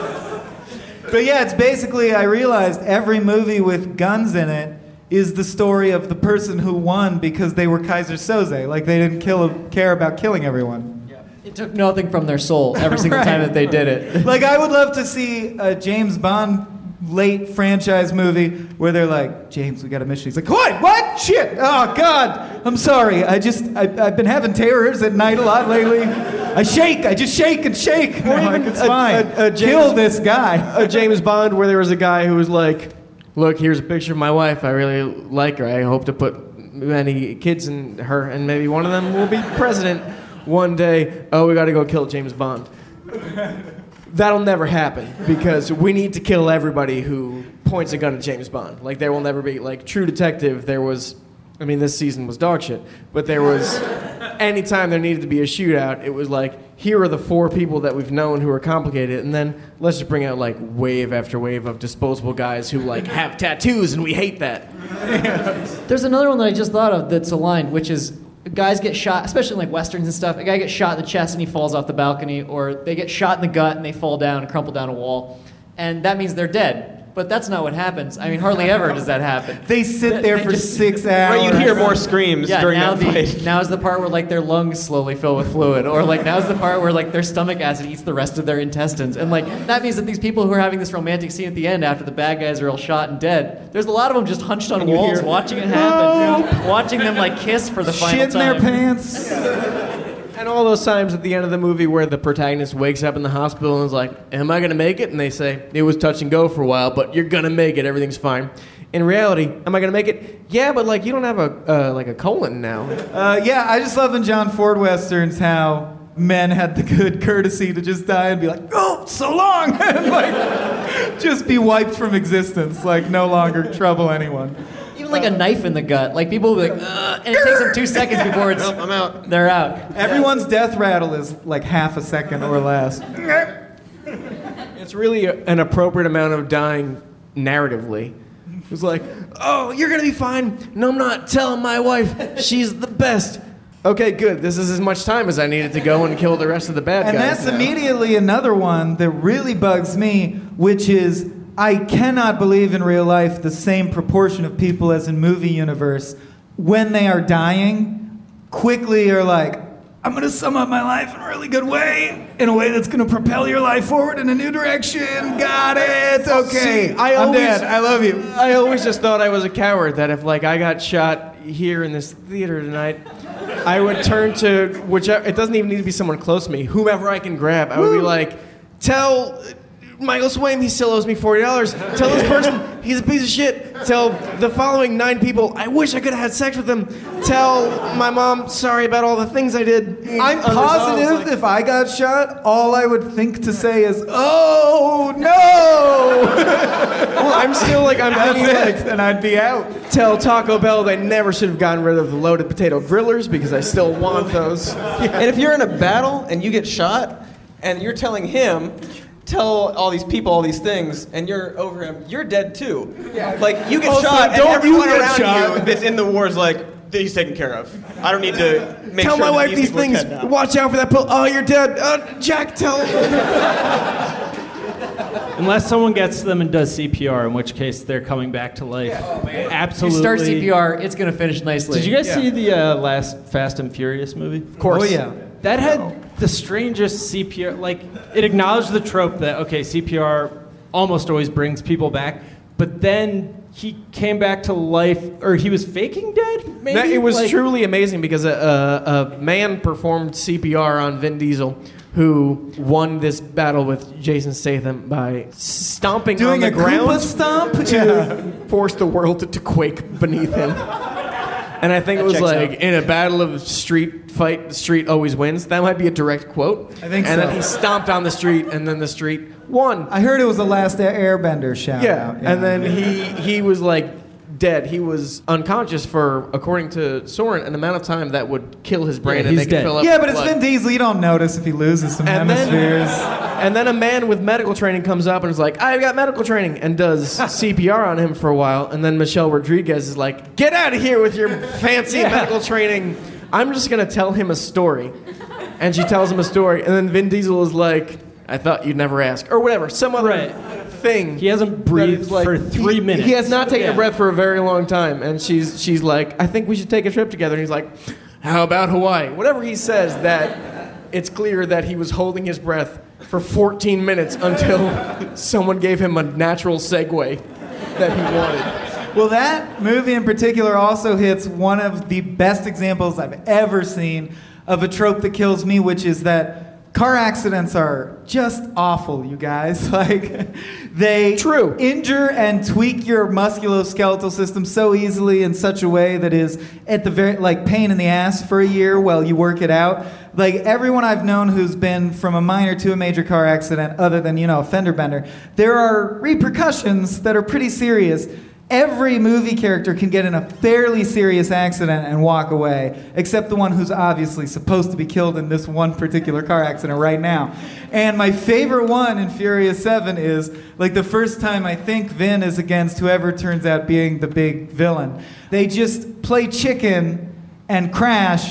But yeah, it's basically, I realized every movie with guns in it is the story of the person who won because they were Kaiser Soze. Like they didn't kill, care about killing everyone. It took nothing from their soul every single Right. time that they did it. Like I would love to see a James Bond late franchise movie where they're like, "James, we got a mission." He's like, "What? What? Shit! Oh God, I'm sorry. I just I, I've been having terrors at night a lot lately. I shake. I just shake and shake. Or I'm even like, it's a- fine. a- a James- Kill this guy." A James Bond where there was a guy who was like, "Look, here's a picture of my wife. I really like her. I hope to put many kids in her, and maybe one of them will be president one day. Oh, we got to go kill James Bond." That'll never happen because we need to kill everybody who points a gun at James Bond. Like there will never be like True Detective. There was, I mean, this season was dog shit, but there was. Anytime there needed to be a shootout, it was like, here are the four people that we've known who are complicated, and then let's just bring out like wave after wave of disposable guys who like have tattoos, and we hate that. There's another one that I just thought of that's aligned, which is guys get shot, especially in like westerns and stuff. A guy gets shot in the chest and he falls off the balcony, or they get shot in the gut and they fall down and crumple down a wall, and that means they're dead. But that's not what happens. I mean, hardly ever does that happen. They sit there They for just- six hours. Right, you'd hear more screams Yeah, during now that the fight. now's the part where like their lungs slowly fill with fluid, or like now's the part where like their stomach acid eats the rest of their intestines, and like that means that these people who are having this romantic scene at the end after the bad guys are all shot and dead, there's a lot of them just hunched on you walls hear- watching it happen, watching them like kiss for the final Shit in time. their pants. And all those times at the end of the movie where the protagonist wakes up in the hospital and is like, am I going to make it? And they say, it was touch and go for a while, but you're going to make it. Everything's fine. In reality, am I going to make it? Yeah, but like you don't have a uh, like a colon now. Uh, yeah, I just love in John Ford westerns how men had the good courtesy to just die and be like, oh, so long, and like just be wiped from existence, like no longer trouble anyone. Even like a knife in the gut, like people will be like, Ugh, and it takes them two seconds before it's Nope, I'm out. they're out. Everyone's death rattle is like half a second or less. It's really a, an appropriate amount of dying narratively. It was like, oh, you're going to be fine. No, I'm not. Telling my wife she's the best. Okay, good. This is as much time as I needed to go and kill the rest of the bad And guys. that's now. immediately another one that really bugs me, which is I cannot believe in real life the same proportion of people as in movie universe, when they are dying, quickly are like, I'm going to sum up my life in a really good way, in a way that's going to propel your life forward in a new direction. Got it. Okay. See, I I'm always- dead. I love you. I always just thought I was a coward, that if like I got shot here in this theater tonight, I would turn to whichever, it doesn't even need to be someone close to me, whomever I can grab. I would be like, tell Michael Swaim he still owes me forty dollars. Tell this person he's a piece of shit. Tell the following nine people I wish I could have had sex with them. Tell my mom sorry about all the things I did. I'm Unresolved. positive if I got shot, all I would think to say is, oh, no! Well, I'm still like, I'm That's thinking it, like, and I'd be out. tell Taco Bell they never should have gotten rid of the loaded potato grillers because I still want those. And if you're in a battle and you get shot, and you're telling him, tell all these people all these things, and you're over him, you're dead too. Yeah. Like you get Also, shot, and don't you everyone get around shot. you that's in the war is like, he's taken care of. I don't need to make Tell sure my that wife these, these people are things. dead now. Watch out for that pill. Oh, you're dead. Uh, Jack, tell Unless someone gets to them and does C P R, in which case they're coming back to life. If Absolutely. you start C P R, it's gonna finish nicely. Did you guys see the uh, last Fast and Furious movie? Of course. Oh, yeah. That had the strangest C P R. Like, it acknowledged the trope that, okay, C P R almost always brings people back, but then he came back to life, or he was faking dead, maybe? That, it was Like- truly amazing because a, a, a man performed C P R on Vin Diesel, who won this battle with Jason Statham by stomping Doing on a the ground Koopa stomp? to Yeah. force the world to, to quake beneath him. And I think it was checks like, out. in a battle of street fight, the street always wins. That might be a direct quote. I think and so. then he stomped on the street, and then the street won. I heard it was the last Airbender shout Yeah, out. and then he he was like dead. He was unconscious for, according to Soren, an amount of time that would kill his brain Yeah, and he's make it dead. fill up. Yeah, with but it's blood. Vin Diesel. You don't notice if he loses some And then, hemispheres. and then a man with medical training comes up and is like, I've got medical training, and does C P R on him for a while. And then Michelle Rodriguez is like, get out of here with your fancy medical training. I'm just going to tell him a story. And she tells him a story. And then Vin Diesel is like, I thought you'd never ask. Or whatever, some other Right. thing. He hasn't that breathed is like- for three he- minutes. He has not taken Yeah. a breath for a very long time. And she's, she's like, I think we should take a trip together. And he's like, how about Hawaii? Whatever he says, that it's clear that he was holding his breath for fourteen minutes until someone gave him a natural segue that he wanted. Well, that movie in particular also hits one of the best examples I've ever seen of a trope that kills me, which is that car accidents are just awful, you guys. Like, they True. injure and tweak your musculoskeletal system so easily in such a way that is at the very, like, pain in the ass for a year while you work it out. Like, everyone I've known who's been from a minor to a major car accident, other than, you know, a fender bender, there are repercussions that are pretty serious. Every movie character can get in a fairly serious accident and walk away, except the one who's obviously supposed to be killed in this one particular car accident right now. And my favorite one in Furious seven is, like, the first time I think Vin is against whoever turns out being the big villain. They just play chicken and crash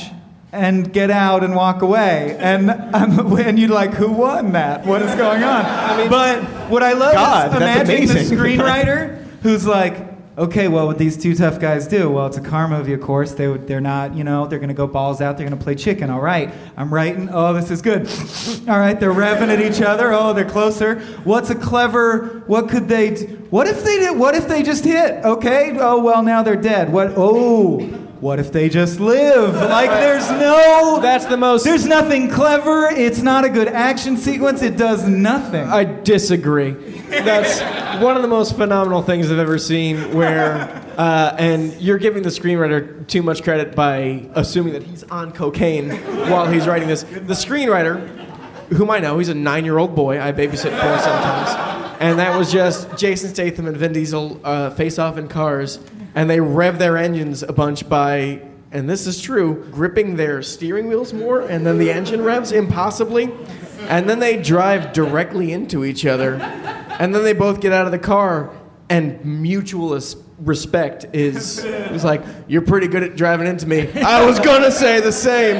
and get out and walk away. And um, and you're like, who won that? What is going on? I mean, but what I love God, is that's imagine the amazing. screenwriter who's like, okay, well, what these two tough guys do? Well, it's a car movie, of course. They would, they're not, you know, they're going to go balls out. They're going to play chicken. All right, I'm writing. Oh, this is good. All right, they're revving at each other. Oh, they're closer. What's a clever? What could they? D- what if they did? What if they just hit? Okay. Oh well, now they're dead. What? Oh. What if they just live? Like, there's no... That's the most... There's nothing clever. It's not a good action sequence. It does nothing. I disagree. That's one of the most phenomenal things I've ever seen where... Uh, and you're giving the screenwriter too much credit by assuming that he's on cocaine while he's writing this. The screenwriter, whom I know, he's a nine-year-old boy. I babysit for sometimes. And that was just Jason Statham and Vin Diesel uh, face off in cars. And they rev their engines a bunch by, and this is true, gripping their steering wheels more, and then the engine revs impossibly. And then they drive directly into each other. And then they both get out of the car, and mutual is- respect is, is like, you're pretty good at driving into me. I was gonna say the same.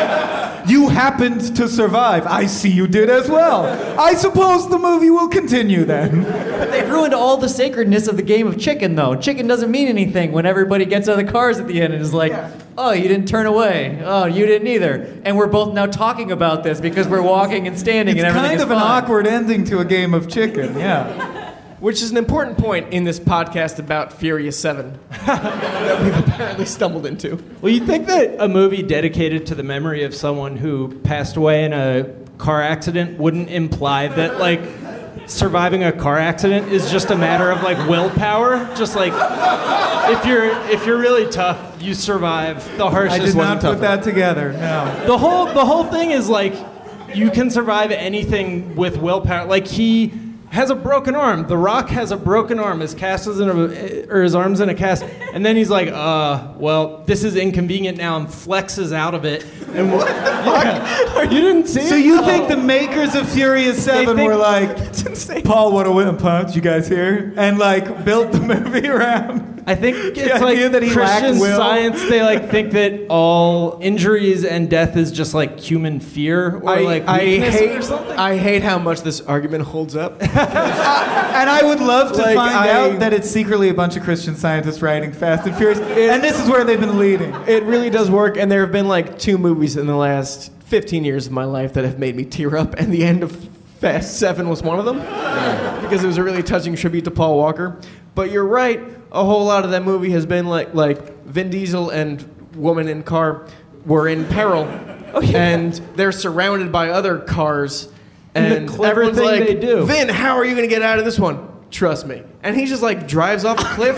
You happened to survive. I see you did as well. I suppose the movie will continue then. But they've ruined all the sacredness of the game of chicken, though. Chicken doesn't mean anything when everybody gets out of the cars at the end and is like, oh, you didn't turn away. Oh, you didn't either. And we're both now talking about this because we're walking and standing It's and everything kind is of an fine. awkward ending to a game of chicken, yeah. Which is an important point in this podcast about Furious seven that we've apparently stumbled into. Well, you'd think that a movie dedicated to the memory of someone who passed away in a car accident wouldn't imply that, like, surviving a car accident is just a matter of, like, willpower. Just like, if you're if you're really tough, you survive. The I harshest did not wasn't tough put that together, no. The whole the whole thing is like, you can survive anything with willpower. Like, he has a broken arm. The Rock has a broken arm. His cast is in a, or his arm's in a cast, and then he's like, uh, well, this is inconvenient now, and flexes out of it. And what the fuck? You didn't see So it? you think the makers of Furious seven think- were like, Paul, what a win punch, you guys hear? And like built the movie around. I think The it's like idea that he lacked Christian will. Science. They like think that all injuries and death is just like human fear or I, like I weakness hate or something. I hate how much this argument holds up. And I would love to Like, find I- out that it's secretly a bunch of Christian scientists writing Fast and Furious. And this is where they've been leading. It really does work, and there have been like two movies in the last fifteen years of my life that have made me tear up, and the end of Fast seven was one of them, because it was a really touching tribute to Paul Walker. But you're right, a whole lot of that movie has been like like Vin Diesel and woman in car were in peril, and they're surrounded by other cars, And the and clever everyone's thing like, they do. Vin, how are you going to get out of this one? Trust me. And he just like drives off a cliff.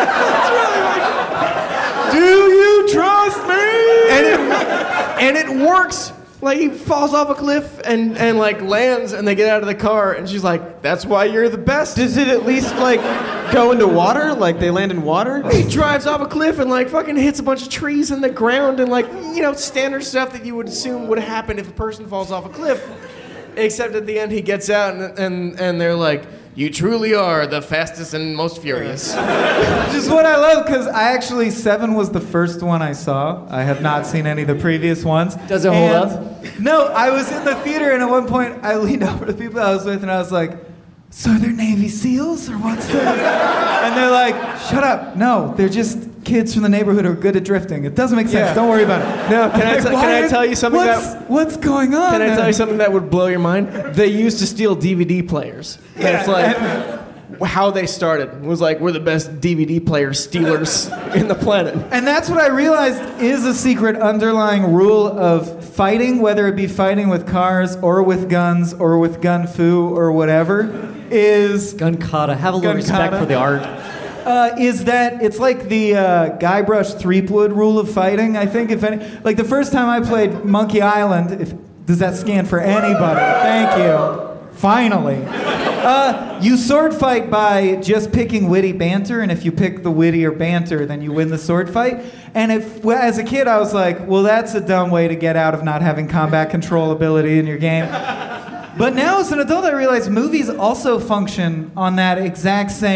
Do you trust me? and it and it works. Like, he falls off a cliff and, and like lands, and they get out of the car, and she's like, "That's why you're the best." Does it at least like go into water? Like they land in water? He drives off a cliff and like fucking hits a bunch of trees in the ground and like, you know, standard stuff that you would assume would happen if a person falls off a cliff. Except at the end he gets out and and, and they're like, "You truly are the fastest and most furious." Which is what I love, because I actually, seven was the first one I saw. I have not seen any of the previous ones. Does it hold And- up? No, I was in the theater, and at one point I leaned over to the people I was with, and I was like, so they're Navy SEALs, or what's that? And they're like, shut up. No, they're just kids from the neighborhood who are good at drifting. It doesn't make sense. Yeah. Don't worry about it. No, can I Like, t- can why I is- tell you something what's, that- What's going on? Can I tell then? you something that would blow your mind? They used to steal D V D players. That's like how they started. Was like, we're the best D V D player stealers in the planet. And that's what I realized is a secret underlying rule of fighting, whether it be fighting with cars or with guns or with gun fu or whatever, is Gun kata. Have a little Gun respect kata. for the art. uh, is that it's like the uh, Guybrush Threepwood rule of fighting. I think if any, like the first time I played Monkey Island, if does that scan for anybody? Thank you. Finally. Uh, you sword fight by just picking witty banter, and if you pick the wittier banter, then you win the sword fight. And if, well, as a kid, I was like, well, that's a dumb way to get out of not having combat control ability in your game. But now, as an adult, I realize movies also function on that exact same.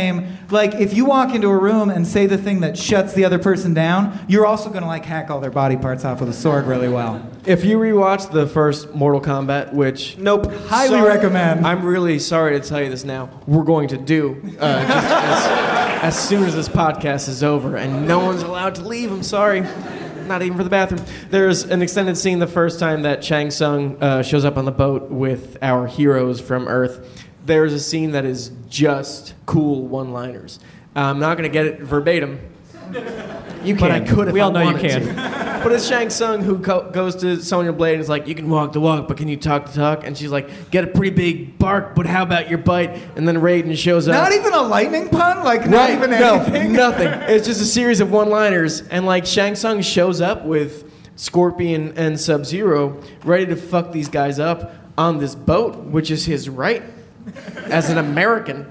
like, if you walk into a room and say the thing that shuts the other person down, you're also going to, like, hack all their body parts off with a sword really well. If you rewatch the first Mortal Kombat, which Nope. Highly recommend. I'm really sorry to tell you this now, we're going to do uh, just as, as soon as this podcast is over, and no one's allowed to leave. I'm sorry. Not even for the bathroom. There's an extended scene the first time that Shang Tsung uh, shows up on the boat with our heroes from Earth. There's a scene that is just cool one-liners. I'm not going to get it verbatim. You But can. I could if we all I know you wanted can. to. But it's Shang Tsung who co- goes to Sonya Blade and is like, you can walk the walk, but can you talk the talk? And she's like, get a pretty big bark, but how about your bite? And then Raiden shows up. Not even a lightning pun? Like, not Right, even no, anything? nothing. It's just a series of one-liners. And like Shang Tsung shows up with Scorpion and Sub-Zero ready to fuck these guys up on this boat, which is his right as an American.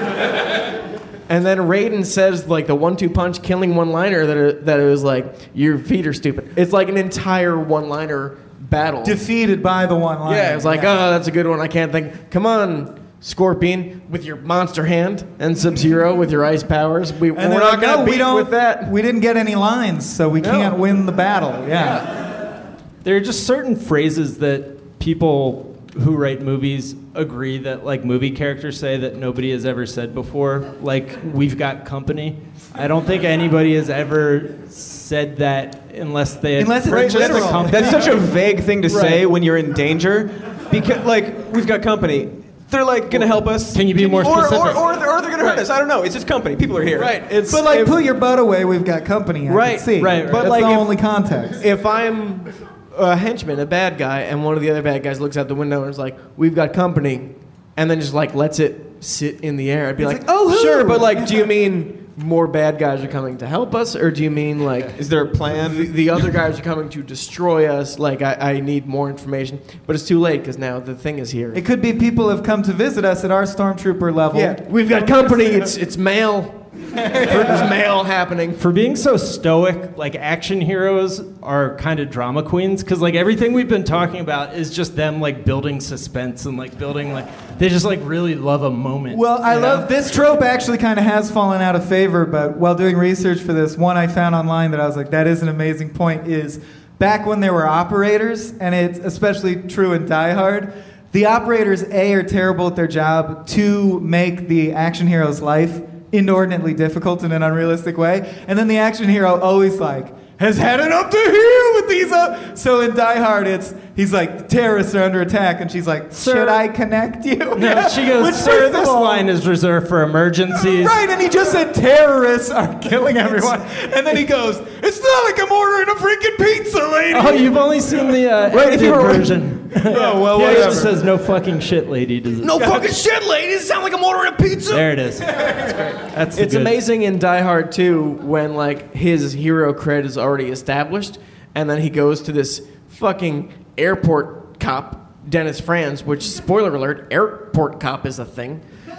And then Raiden says like the one-two punch killing one-liner that it, that it was like, your feet are stupid. It's like an entire one-liner battle. Defeated by the one line. Yeah, it's like, oh, that's a good one. I can't think. Come on, Scorpion, with your monster hand, and Sub-Zero with your ice powers. We, And we're they're not like, going to no, beat we don't, with that. We didn't get any lines, so we No. can't win the battle. Yeah. There are just certain phrases that people who write movies agree that like movie characters say that nobody has ever said before. Like, we've got company. I don't think anybody has ever said that unless they Unless it's purchased the literal. company. That's such a vague thing to say Right. when you're in danger, because like we've got company. They're like gonna help us. Can you be more or, specific? Or, or, they're, or they're gonna hurt us. I don't know. It's just company. People are here. Right. It's, But, like, if, put your butt away, we've got company. I Right, can see. right, right. But, That's like, the if- only context. if I'm a henchman, a bad guy, and one of the other bad guys looks out the window and is like, we've got company, and then just like lets it sit in the air, I'd be It's like, like, oh, who? sure, but like, do you mean more bad guys are coming to help us, or do you mean like Is there a the, plan? the other guys are coming to destroy us? Like, I, I need more information, but it's too late because now the thing is here. It could be people have come to visit us at our stormtrooper level. Yeah, we've got company. It's it's mail. There's mail happening. For being so stoic, like action heroes are kind of drama queens because like everything we've been talking about is just them like building suspense and like building like they just like really love a moment. Well, I you know? love this trope. Actually, kind of has fallen out of favor. But while doing research for this, one I found online that I was like, that is an amazing point. Is back when there were operators, and it's especially true in Die Hard. The operators A are terrible at their job. Two make the action hero's life inordinately difficult in an unrealistic way, and then the action hero always like has had it up to here with these up. So in Die Hard, it's he's like terrorists are under attack, and she's like, Sir- should I connect you? No, she goes, Which, sir, first of this all- line is reserved for emergencies. Right, and he just said terrorists are killing everyone, and then he goes, it's not like I'm ordering a freaking pizza, lady. Oh, you've only seen the uh, Right, if edited you were- version. Oh well, Yeah, it whatever. just says no fucking shit, lady. Does it? No fucking shit, lady. It sounds like I'm ordering a pizza. There it is. That's great. That's the It's good- amazing in Die Hard two when like his hero cred is already established, and then he goes to this fucking airport cop, Dennis Franz, which spoiler alert, airport cop is a thing,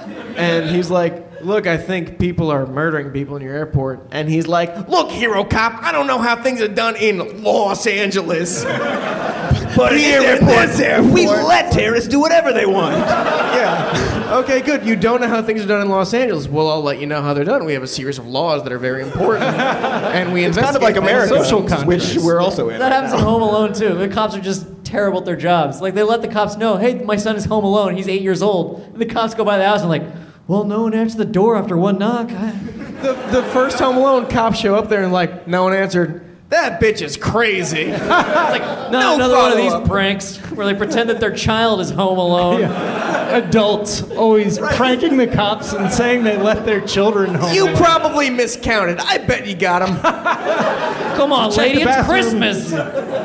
and he's like, look, I think people are murdering people in your airport, and he's like, look, hero cop, I don't know how things are done in Los Angeles, but here in this airport, we let terrorists do whatever they want. yeah. Okay, good. You don't know how things are done in Los Angeles. Well, I'll let you know how they're done. We have a series of laws that are very important, and we It's investigate kind of like them. America, social which contracts. we're also in. That happens in Home Alone too. The cops are just terrible at their jobs. Like they let the cops know, hey, my son is home alone. He's eight years old. And the cops go by the house and like, well, no one answered the door after one knock. The, the first Home Alone, cops show up there and like, no one answered. That bitch is crazy. It's like no, No another one of these follow-up. pranks where they pretend that their child is home alone. Adults always pranking the cops and saying they left their children home. You probably miscounted. I bet you got him. Come on, Check lady, the it's bathroom. Christmas.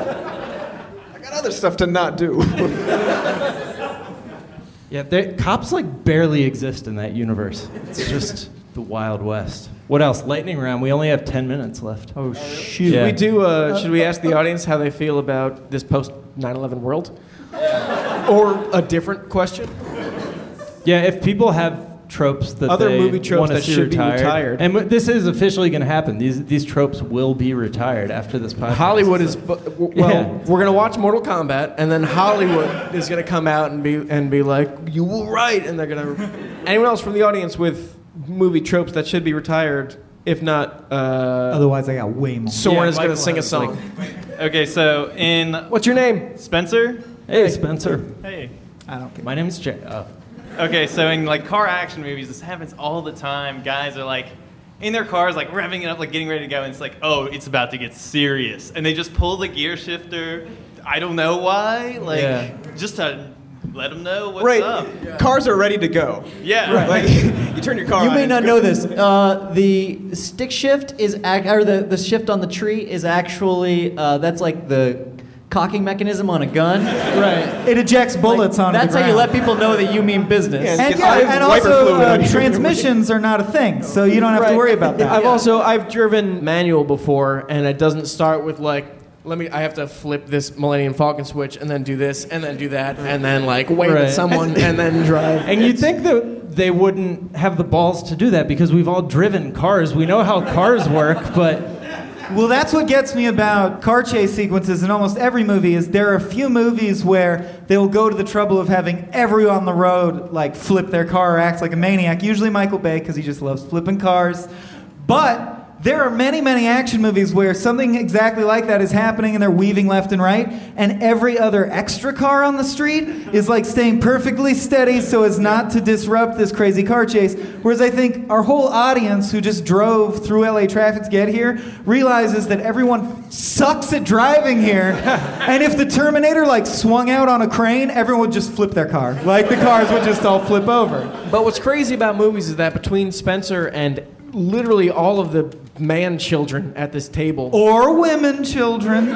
I got other stuff to not do. Yeah, they- cops like barely exist in that universe. It's just the Wild West. What else? Lightning round. We only have ten minutes left. Oh shoot! Yeah. We do. Uh, should we ask the audience how they feel about this post nine eleven world, or a different question? Yeah, if people have tropes that Other they movie tropes wanna that see should be retired, retired. and w- this is officially going to happen. These these tropes will be retired after this podcast. Hollywood is bu- w- well. Yeah. We're gonna watch Mortal Kombat, and then Hollywood is gonna come out and be and be like, "You were right," and they're gonna. Anyone else from the audience with movie tropes that should be retired. If not, uh, Otherwise, I got way more. Soren Yeah, is going to Michael sing a has, song. Okay, so in What's your name? Spencer? Hey, Spencer. Hey. I don't care. My name's Jay. Oh. Okay, so in like car action movies, this happens all the time. Guys are like in their cars, like revving it up, like getting ready to go, and it's like, oh, it's about to get serious, and they just pull the gear shifter. I don't know why, like Yeah. just to let them know what's Right. up. Cars are ready to go. Yeah. Like you turn your car You on. may and not it's know go. this. Uh, the stick shift is ac- or the, the shift on the tree is actually uh, that's like the cocking mechanism on a gun. Right. It ejects bullets Like, onto That's the how you ground. let people know that you mean business. Yeah, And, Get yeah, five and wiper also, fluid uh, on your- transmissions are not a thing, so you don't have to worry about that. I've also I've driven manual before, and it doesn't start with like. Let me. I have to flip this Millennium Falcon switch, and then do this, and then do that, and then like wave Right. at someone, and then drive. And you'd think that they wouldn't have the balls to do that because we've all driven cars. We know how cars work, but Well, that's what gets me about car chase sequences in almost every movie is there are a few movies where they will go to the trouble of having everyone on the road like flip their car or act like a maniac. Usually Michael Bay because he just loves flipping cars. But there are many, many action movies where something exactly like that is happening and they're weaving left and right, and every other extra car on the street is like staying perfectly steady so as not to disrupt this crazy car chase. Whereas I think our whole audience who just drove through L A traffic to get here realizes that everyone sucks at driving here, and if the Terminator like swung out on a crane, everyone would just flip their car. Like the cars would just all flip over. But what's crazy about movies is that between Spencer and literally all of the man children at this table, Or women, children.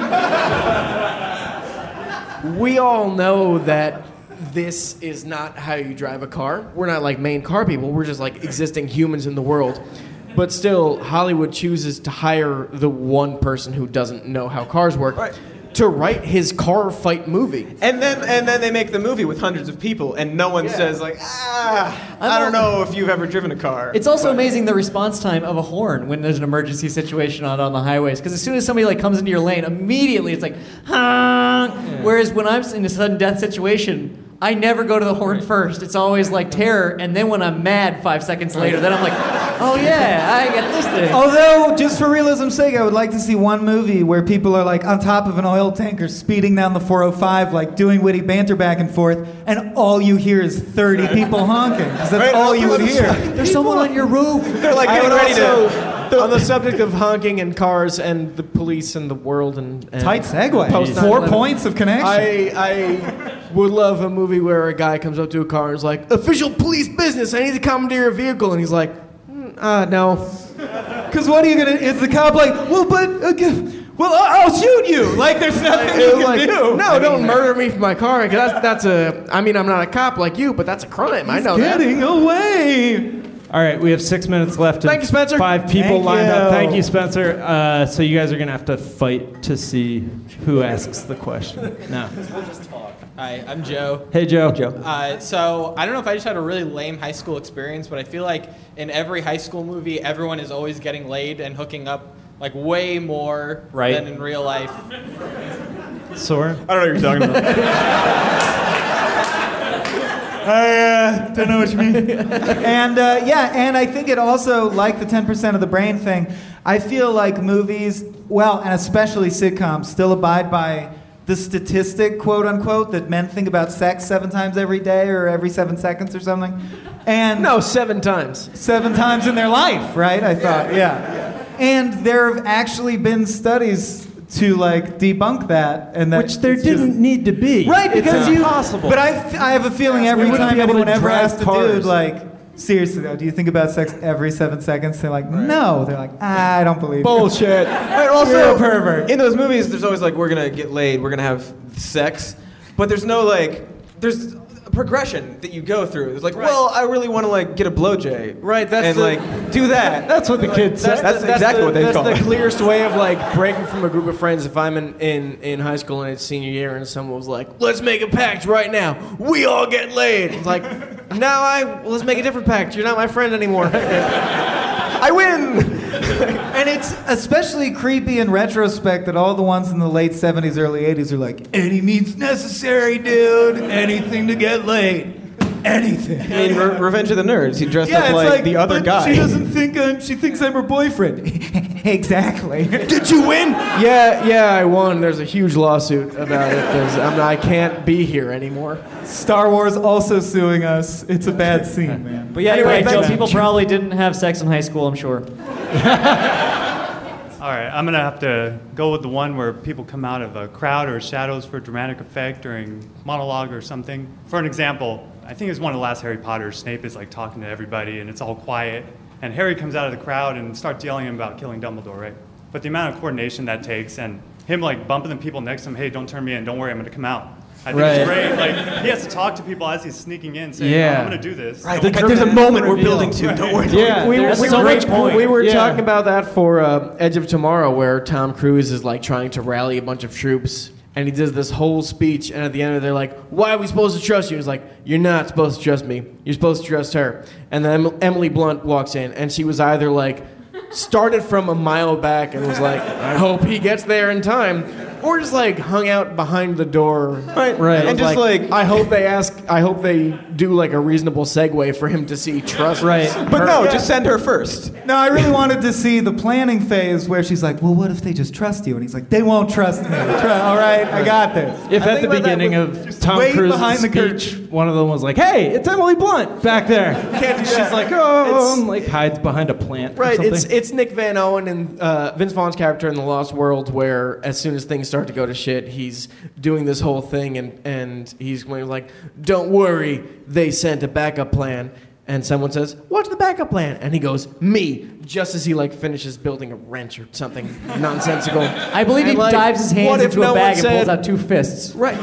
we all know that this is not how you drive a car. We're not like main car people. We're just like existing humans in the world. But still, Hollywood chooses to hire the one person who doesn't know how cars work Right. to write his car fight movie. And then and then they make the movie with hundreds of people, and no one says like, ah, I don't know if you've ever driven a car. It's also amazing the response time of a horn when there's an emergency situation on, on the highways. Because as soon as somebody like comes into your lane, immediately it's like, honk. Whereas when I'm in a sudden death situation, I never go to the horn first. It's always like terror, and then when I'm mad five seconds later, then I'm like, oh yeah, I get this thing. Although, just for realism's sake, I would like to see one movie where people are like on top of an oil tanker speeding down the four oh five, like doing witty banter back and forth, and all you hear is thirty people honking. Because that's Right, all you would that's- hear. There's someone on your roof. They're like I getting would ready also, to. on the subject of honking and cars and the police and the world and, and Tight segue. post Four nine eleven, points of connection. I I would love a movie where a guy comes up to a car and is like, official police business, I need to commandeer a vehicle, and he's like, "Mm, uh no. Because what are you gonna? Is the cop like, well, but okay, well, I- I'll shoot you. Like, there's nothing you can Like, do. no, don't murder me for my car. 'Cause that's that's a. I mean, I'm not a cop like you, but that's a crime. I know that. Getting away. all right, we have six minutes left. and Thank you, Spencer. Five people Thank lined up. you. Thank you, Spencer. Uh, so you guys are gonna have to fight to see who asks the question. No. Hi, I'm Joe. Hey, Joe. Joe. Uh, so I don't know if I just had a really lame high school experience, but I feel like in every high school movie, everyone is always getting laid and hooking up like way more Right. than in real life. Soren. I don't know what you're talking about. I uh, don't know what you mean. and uh, yeah, and I think it also, like the ten percent of the brain thing, I feel like movies, well, and especially sitcoms, still abide by the statistic, quote unquote, that men think about sex seven times every day or every seven seconds or something. And No, seven times. seven times in their life, right? I thought, yeah. And there have actually been studies to like debunk that, and that Which there it's just- didn't need to be. Right, because it's you. impossible. But I, f- I have a feeling every wouldn't time be able to anyone ever drive asks a cars. dude, like, seriously though, do you think about sex every seven seconds? They're like, no. They're like, ah, I don't believe it. Bullshit. Right, also, You're a pervert. in those movies, there's always like, we're gonna get laid, we're gonna have sex, but there's no like, there's a progression that you go through. It's like, well, I really want to like get a blowjay, Right, that's and the- like do that. That's what the kids say. That's exactly the, what they that's call the it. clearest way of like breaking from a group of friends. If I'm in, in, in high school and it's senior year and someone was like, let's make a pact right now. We all get laid. It's like, no, I let's make a different pact. You're not my friend anymore. I win. And it's especially creepy in retrospect that all the ones in the late seventies, early eighties are like, any means necessary, dude. Anything to get laid. anything. I mean, Re- Revenge of the Nerds. He dressed Yeah, up it's like, like the other but guy. She doesn't think I'm, she thinks I'm her boyfriend. Exactly. Did you win? Yeah, yeah, I won. There's a huge lawsuit about it. There's, I'm, I can't be here anymore. Star Wars also suing us. It's a bad scene, man. But yeah, Anyway, anyway, Joe, thanks. people probably didn't have sex in high school, I'm sure. All right, I'm gonna have to go with the one where people come out of a crowd or shadows for dramatic effect during monologue or something. For an example, I think it's one of the last Harry Potters. Snape is like talking to everybody and it's all quiet. And Harry comes out of the crowd and starts yelling about killing Dumbledore, right? But the amount of coordination that takes and him like bumping the people next to him, hey, don't turn me in, don't worry, I'm gonna come out. I think Right. it's great. Like he has to talk to people as he's sneaking in, saying, Yeah. no, I'm gonna do this. Right, Don't like, worry. there's a moment we're reveal. building to. Don't worry. Yeah, we, there's we, so we, much point. we were Yeah. talking about that for uh, Edge of Tomorrow, where Tom Cruise is like trying to rally a bunch of troops, and he does this whole speech, and at the end of it, they're like, "Why are we supposed to trust you?" He's like, "You're not supposed to trust me. You're supposed to trust her." And then Em- Emily Blunt walks in, and she was either like started from a mile back and was like, "I hope he gets there in time," or just like hung out behind the door. Right, Right. And And just like, I hope they ask. I hope they do like a reasonable segue for him to see trust. Right. but no, Yeah. just send her first. No, I really wanted to see the planning phase where she's like, well, what if they just trust you? And he's like, they won't trust me. Tr- All right, I got this. If I at think the about that beginning with- of Tom wait Cruise's behind the speech, one of them was like, "Hey, it's Emily Blunt back there." Can't do She's that. like, "Oh," It's- and, like hides behind a plant. or Right, something. it's it's Nick Van Owen and uh, Vince Vaughn's character in The Lost World, where as soon as things start to go to shit, he's doing this whole thing, and, and he's going like, "Don't worry, they sent a backup plan." And someone says, "What's the backup plan?" And he goes, "Me," just as he like finishes building a wrench or something nonsensical. I believe he And, like, dives his hands what if into no a bag one and pulls said- out two fists. Right.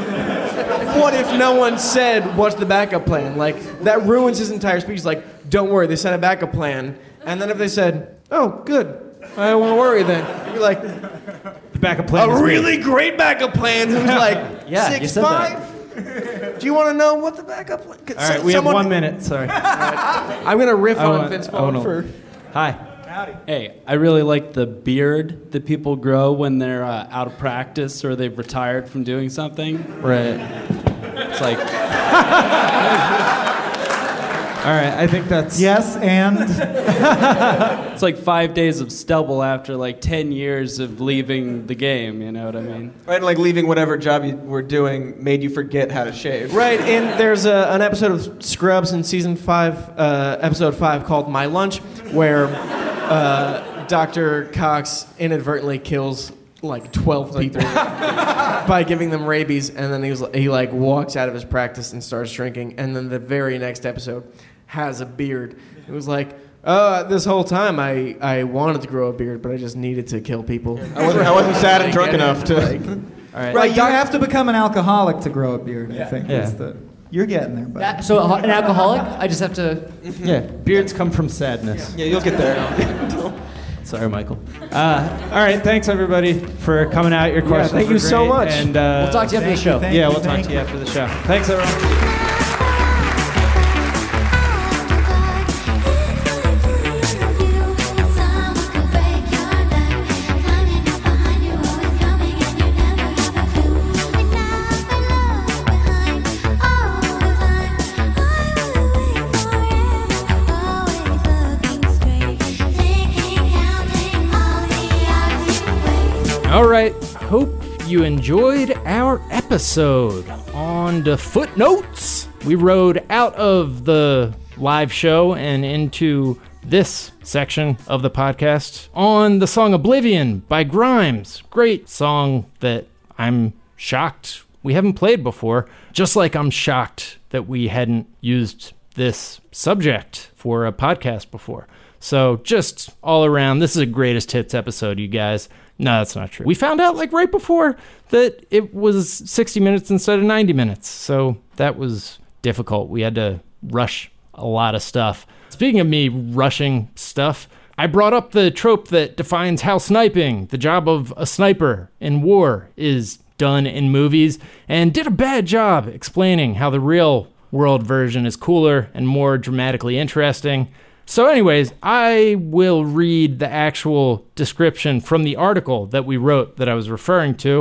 What if no one said, "What's the backup plan?" Like, that ruins his entire speech. He's like, "Don't worry, they sent a backup plan." And then if they said, "Oh, good, I won't worry then," you'd be like, the backup plan. "A is me. really great backup plan who's like Yeah, you six said five? that. Do you want to know what the backup plan?" All right, we have one minute. Sorry. I'm going to riff I on want- Vince I Vaughn wanna- for... Hi. Hey, I really like the beard that people grow when they're uh, out of practice or they've retired from doing something. Right. It's like, All right, I think that's Yes, and it's like five days of stubble after like ten years of leaving the game. You know what I mean? Right, and like leaving whatever job you were doing made you forget how to shave. Right, and there's a, an episode of Scrubs in season five, uh, episode five called My Lunch, where uh, Doctor Cox inadvertently kills like twelve people by giving them rabies, and then he was he like walks out of his practice and starts drinking, and then the very next episode has a beard. It was like, uh, this whole time I, I wanted to grow a beard, but I just needed to kill people. I wasn't, I wasn't sad and drunk Get it? enough to. Like, all right. right, you have to become an alcoholic to grow a beard, I think. Yeah. Is the, you're getting there, buddy. That- so an alcoholic? I just have to. Yeah, beards come from sadness. Yeah, you'll get there. Sorry, Michael. Uh, all right, thanks everybody for coming out. Your questions. thank were you so great, much. And uh, We'll talk to you after the show. Thank yeah, you, we'll talk thank to you after the show. Thanks, everyone. All right, hope you enjoyed our episode on the footnotes. We rode out of the live show and into this section of the podcast on the song Oblivion by Grimes. Great song that I'm shocked we haven't played before, just like I'm shocked that we hadn't used this subject for a podcast before. So just all around, this is a greatest hits episode, you guys. No, that's not true. We found out like right before that it was sixty minutes instead of ninety minutes. So that was difficult. We had to rush a lot of stuff. Speaking of me rushing stuff, I brought up the trope that defines how sniping, the job of a sniper in war, is done in movies, and did a bad job explaining how the real world version is cooler and more dramatically interesting. So anyways, I will read the actual description from the article that we wrote that I was referring to.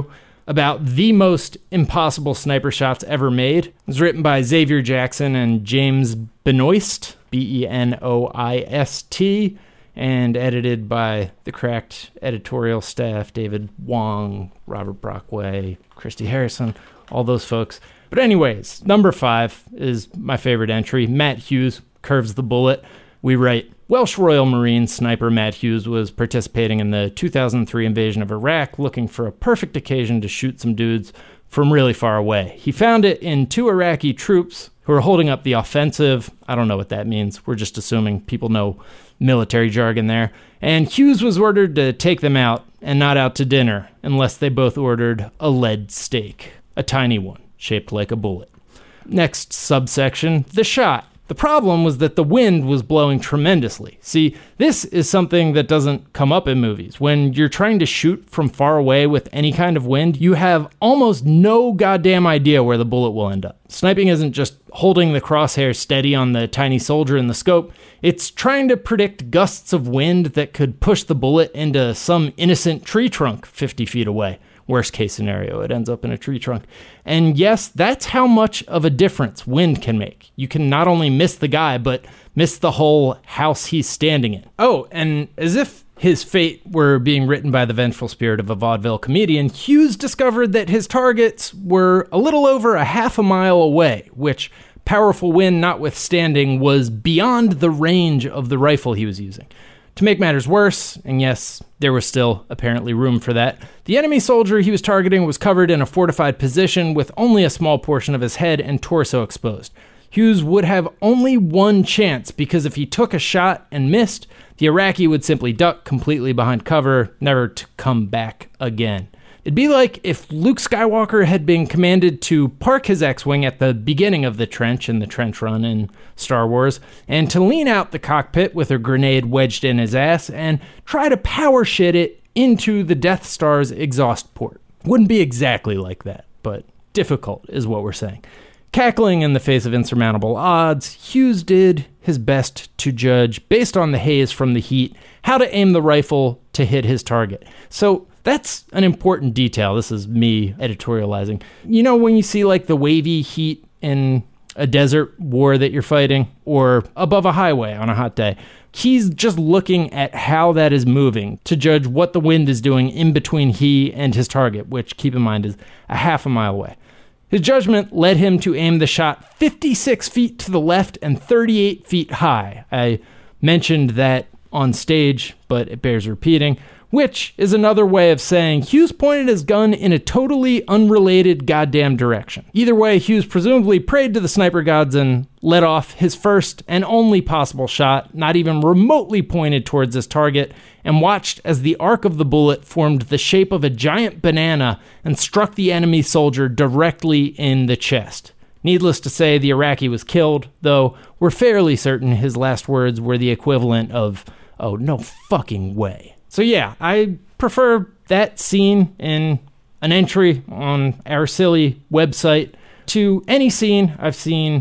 about the most impossible sniper shots ever made. It was written by Xavier Jackson and James Benoist, B E N O I S T, and edited by the Cracked editorial staff, David Wong, Robert Brockway, Christy Harrison, all those folks. But anyways, number five is my favorite entry. Matt Hughes curves the bullet. We write, Welsh Royal Marines sniper Matt Hughes was participating in the two thousand three invasion of Iraq, looking for a perfect occasion to shoot some dudes from really far away. He found it in two Iraqi troops who were holding up the offensive. I don't know what that means. We're just assuming people know military jargon there. And Hughes was ordered to take them out and not out to dinner unless they both ordered a lead steak, a tiny one shaped like a bullet. Next subsection, the shot. The problem was that the wind was blowing tremendously. See, this is something that doesn't come up in movies. When you're trying to shoot from far away with any kind of wind, you have almost no goddamn idea where the bullet will end up. Sniping isn't just holding the crosshair steady on the tiny soldier in the scope. It's trying to predict gusts of wind that could push the bullet into some innocent tree trunk fifty feet away. Worst case scenario, it ends up in a tree trunk. And yes, that's how much of a difference wind can make. You can not only miss the guy, but miss the whole house he's standing in. Oh, and as if his fate were being written by the vengeful spirit of a vaudeville comedian, Hughes discovered that his targets were a little over a half a mile away, which, powerful wind notwithstanding, was beyond the range of the rifle he was using. To make matters worse, and yes, there was still apparently room for that, the enemy soldier he was targeting was covered in a fortified position with only a small portion of his head and torso exposed. Hughes would have only one chance because if he took a shot and missed, the Iraqi would simply duck completely behind cover, never to come back again. It'd be like if Luke Skywalker had been commanded to park his X-Wing at the beginning of the trench in the trench run in Star Wars, and to lean out the cockpit with a grenade wedged in his ass and try to power shit it into the Death Star's exhaust port. Wouldn't be exactly like that, but difficult is what we're saying. Cackling in the face of insurmountable odds, Hughes did his best to judge, based on the haze from the heat, how to aim the rifle to hit his target. So that's an important detail. This is me editorializing. You know when you see like the wavy heat in a desert war that you're fighting, or above a highway on a hot day? He's just looking at how that is moving to judge what the wind is doing in between he and his target, which, keep in mind, is a half a mile away. His judgment led him to aim the shot fifty-six feet to the left and thirty-eight feet high. I mentioned that on stage, but it bears repeating, which is another way of saying Hughes pointed his gun in a totally unrelated goddamn direction. Either way, Hughes presumably prayed to the sniper gods and let off his first and only possible shot, not even remotely pointed towards his target, and watched as the arc of the bullet formed the shape of a giant banana and struck the enemy soldier directly in the chest. Needless to say, the Iraqi was killed, though we're fairly certain his last words were the equivalent of, "Oh, no fucking way." So yeah, I prefer that scene in an entry on our silly website to any scene I've seen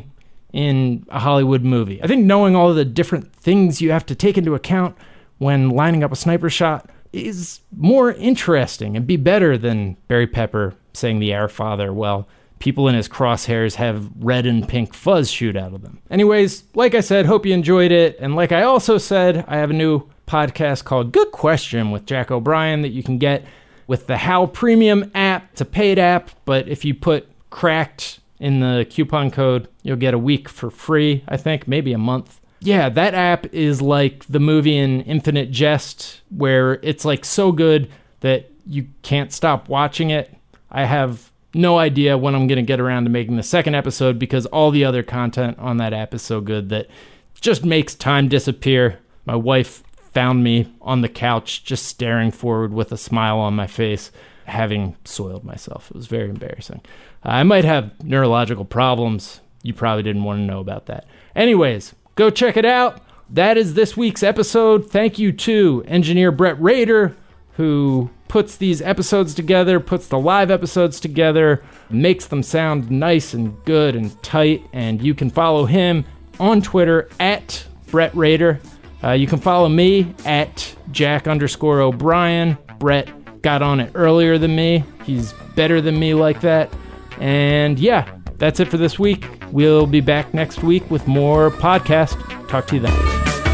in a Hollywood movie. I think knowing all the different things you have to take into account when lining up a sniper shot is more interesting and be better than Barry Pepper saying the Our Father while people in his crosshairs have red and pink fuzz shoot out of them. Anyways, like I said, hope you enjoyed it. And like I also said, I have a new podcast called Good Question with Jack O'Brien that you can get with the How Premium app. It's a paid app, but if you put Cracked in the coupon code, you'll get a week for free, I think, maybe a month. Yeah, that app is like the movie in Infinite Jest, where it's like so good that you can't stop watching it. I have no idea when I'm going to get around to making the second episode because all the other content on that app is so good that it just makes time disappear. My wife found me on the couch just staring forward with a smile on my face, having soiled myself. It was very embarrassing. Uh, I might have neurological problems. You probably didn't want to know about that. Anyways, go check it out. That is this week's episode. Thank you to engineer Brett Rader, who puts these episodes together, puts the live episodes together, makes them sound nice and good and tight, and you can follow him on Twitter at Brett Rader. Uh, you can follow me at Jack underscore O'Brien. Brett got on it earlier than me. He's better than me like that. And yeah, that's it for this week. We'll be back next week with more podcast. Talk to you then.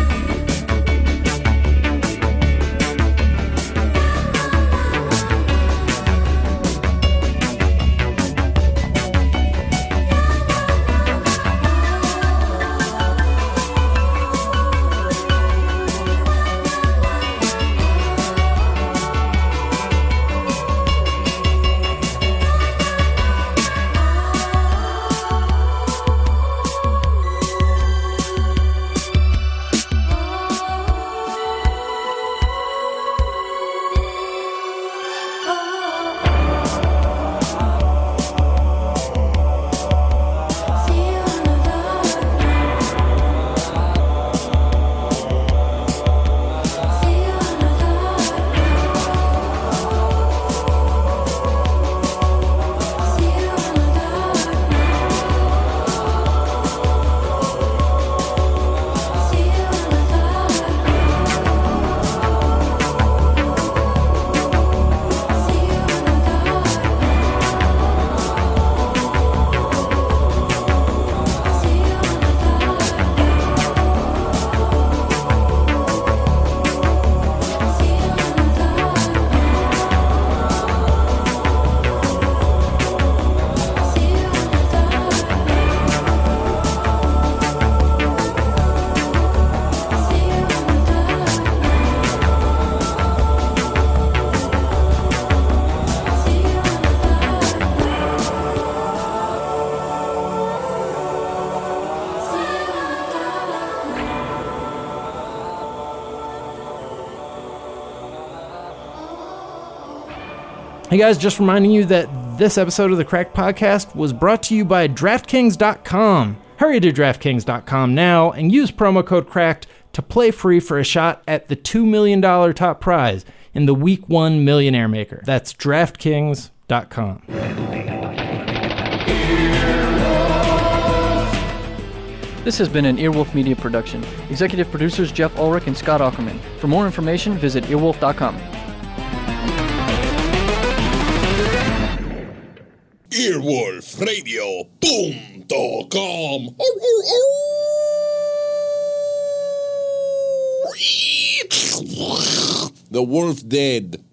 Hey guys, just reminding you that this episode of the Cracked Podcast was brought to you by DraftKings dot com. Hurry to DraftKings dot com now and use promo code CRACKED to play free for a shot at the two million dollars top prize in the Week one Millionaire Maker. That's DraftKings dot com. This has been an Earwolf Media production. Executive producers Jeff Ulrich and Scott Ackerman. For more information, visit earwolf dot com. earwolf radio punto com. The wolf dead.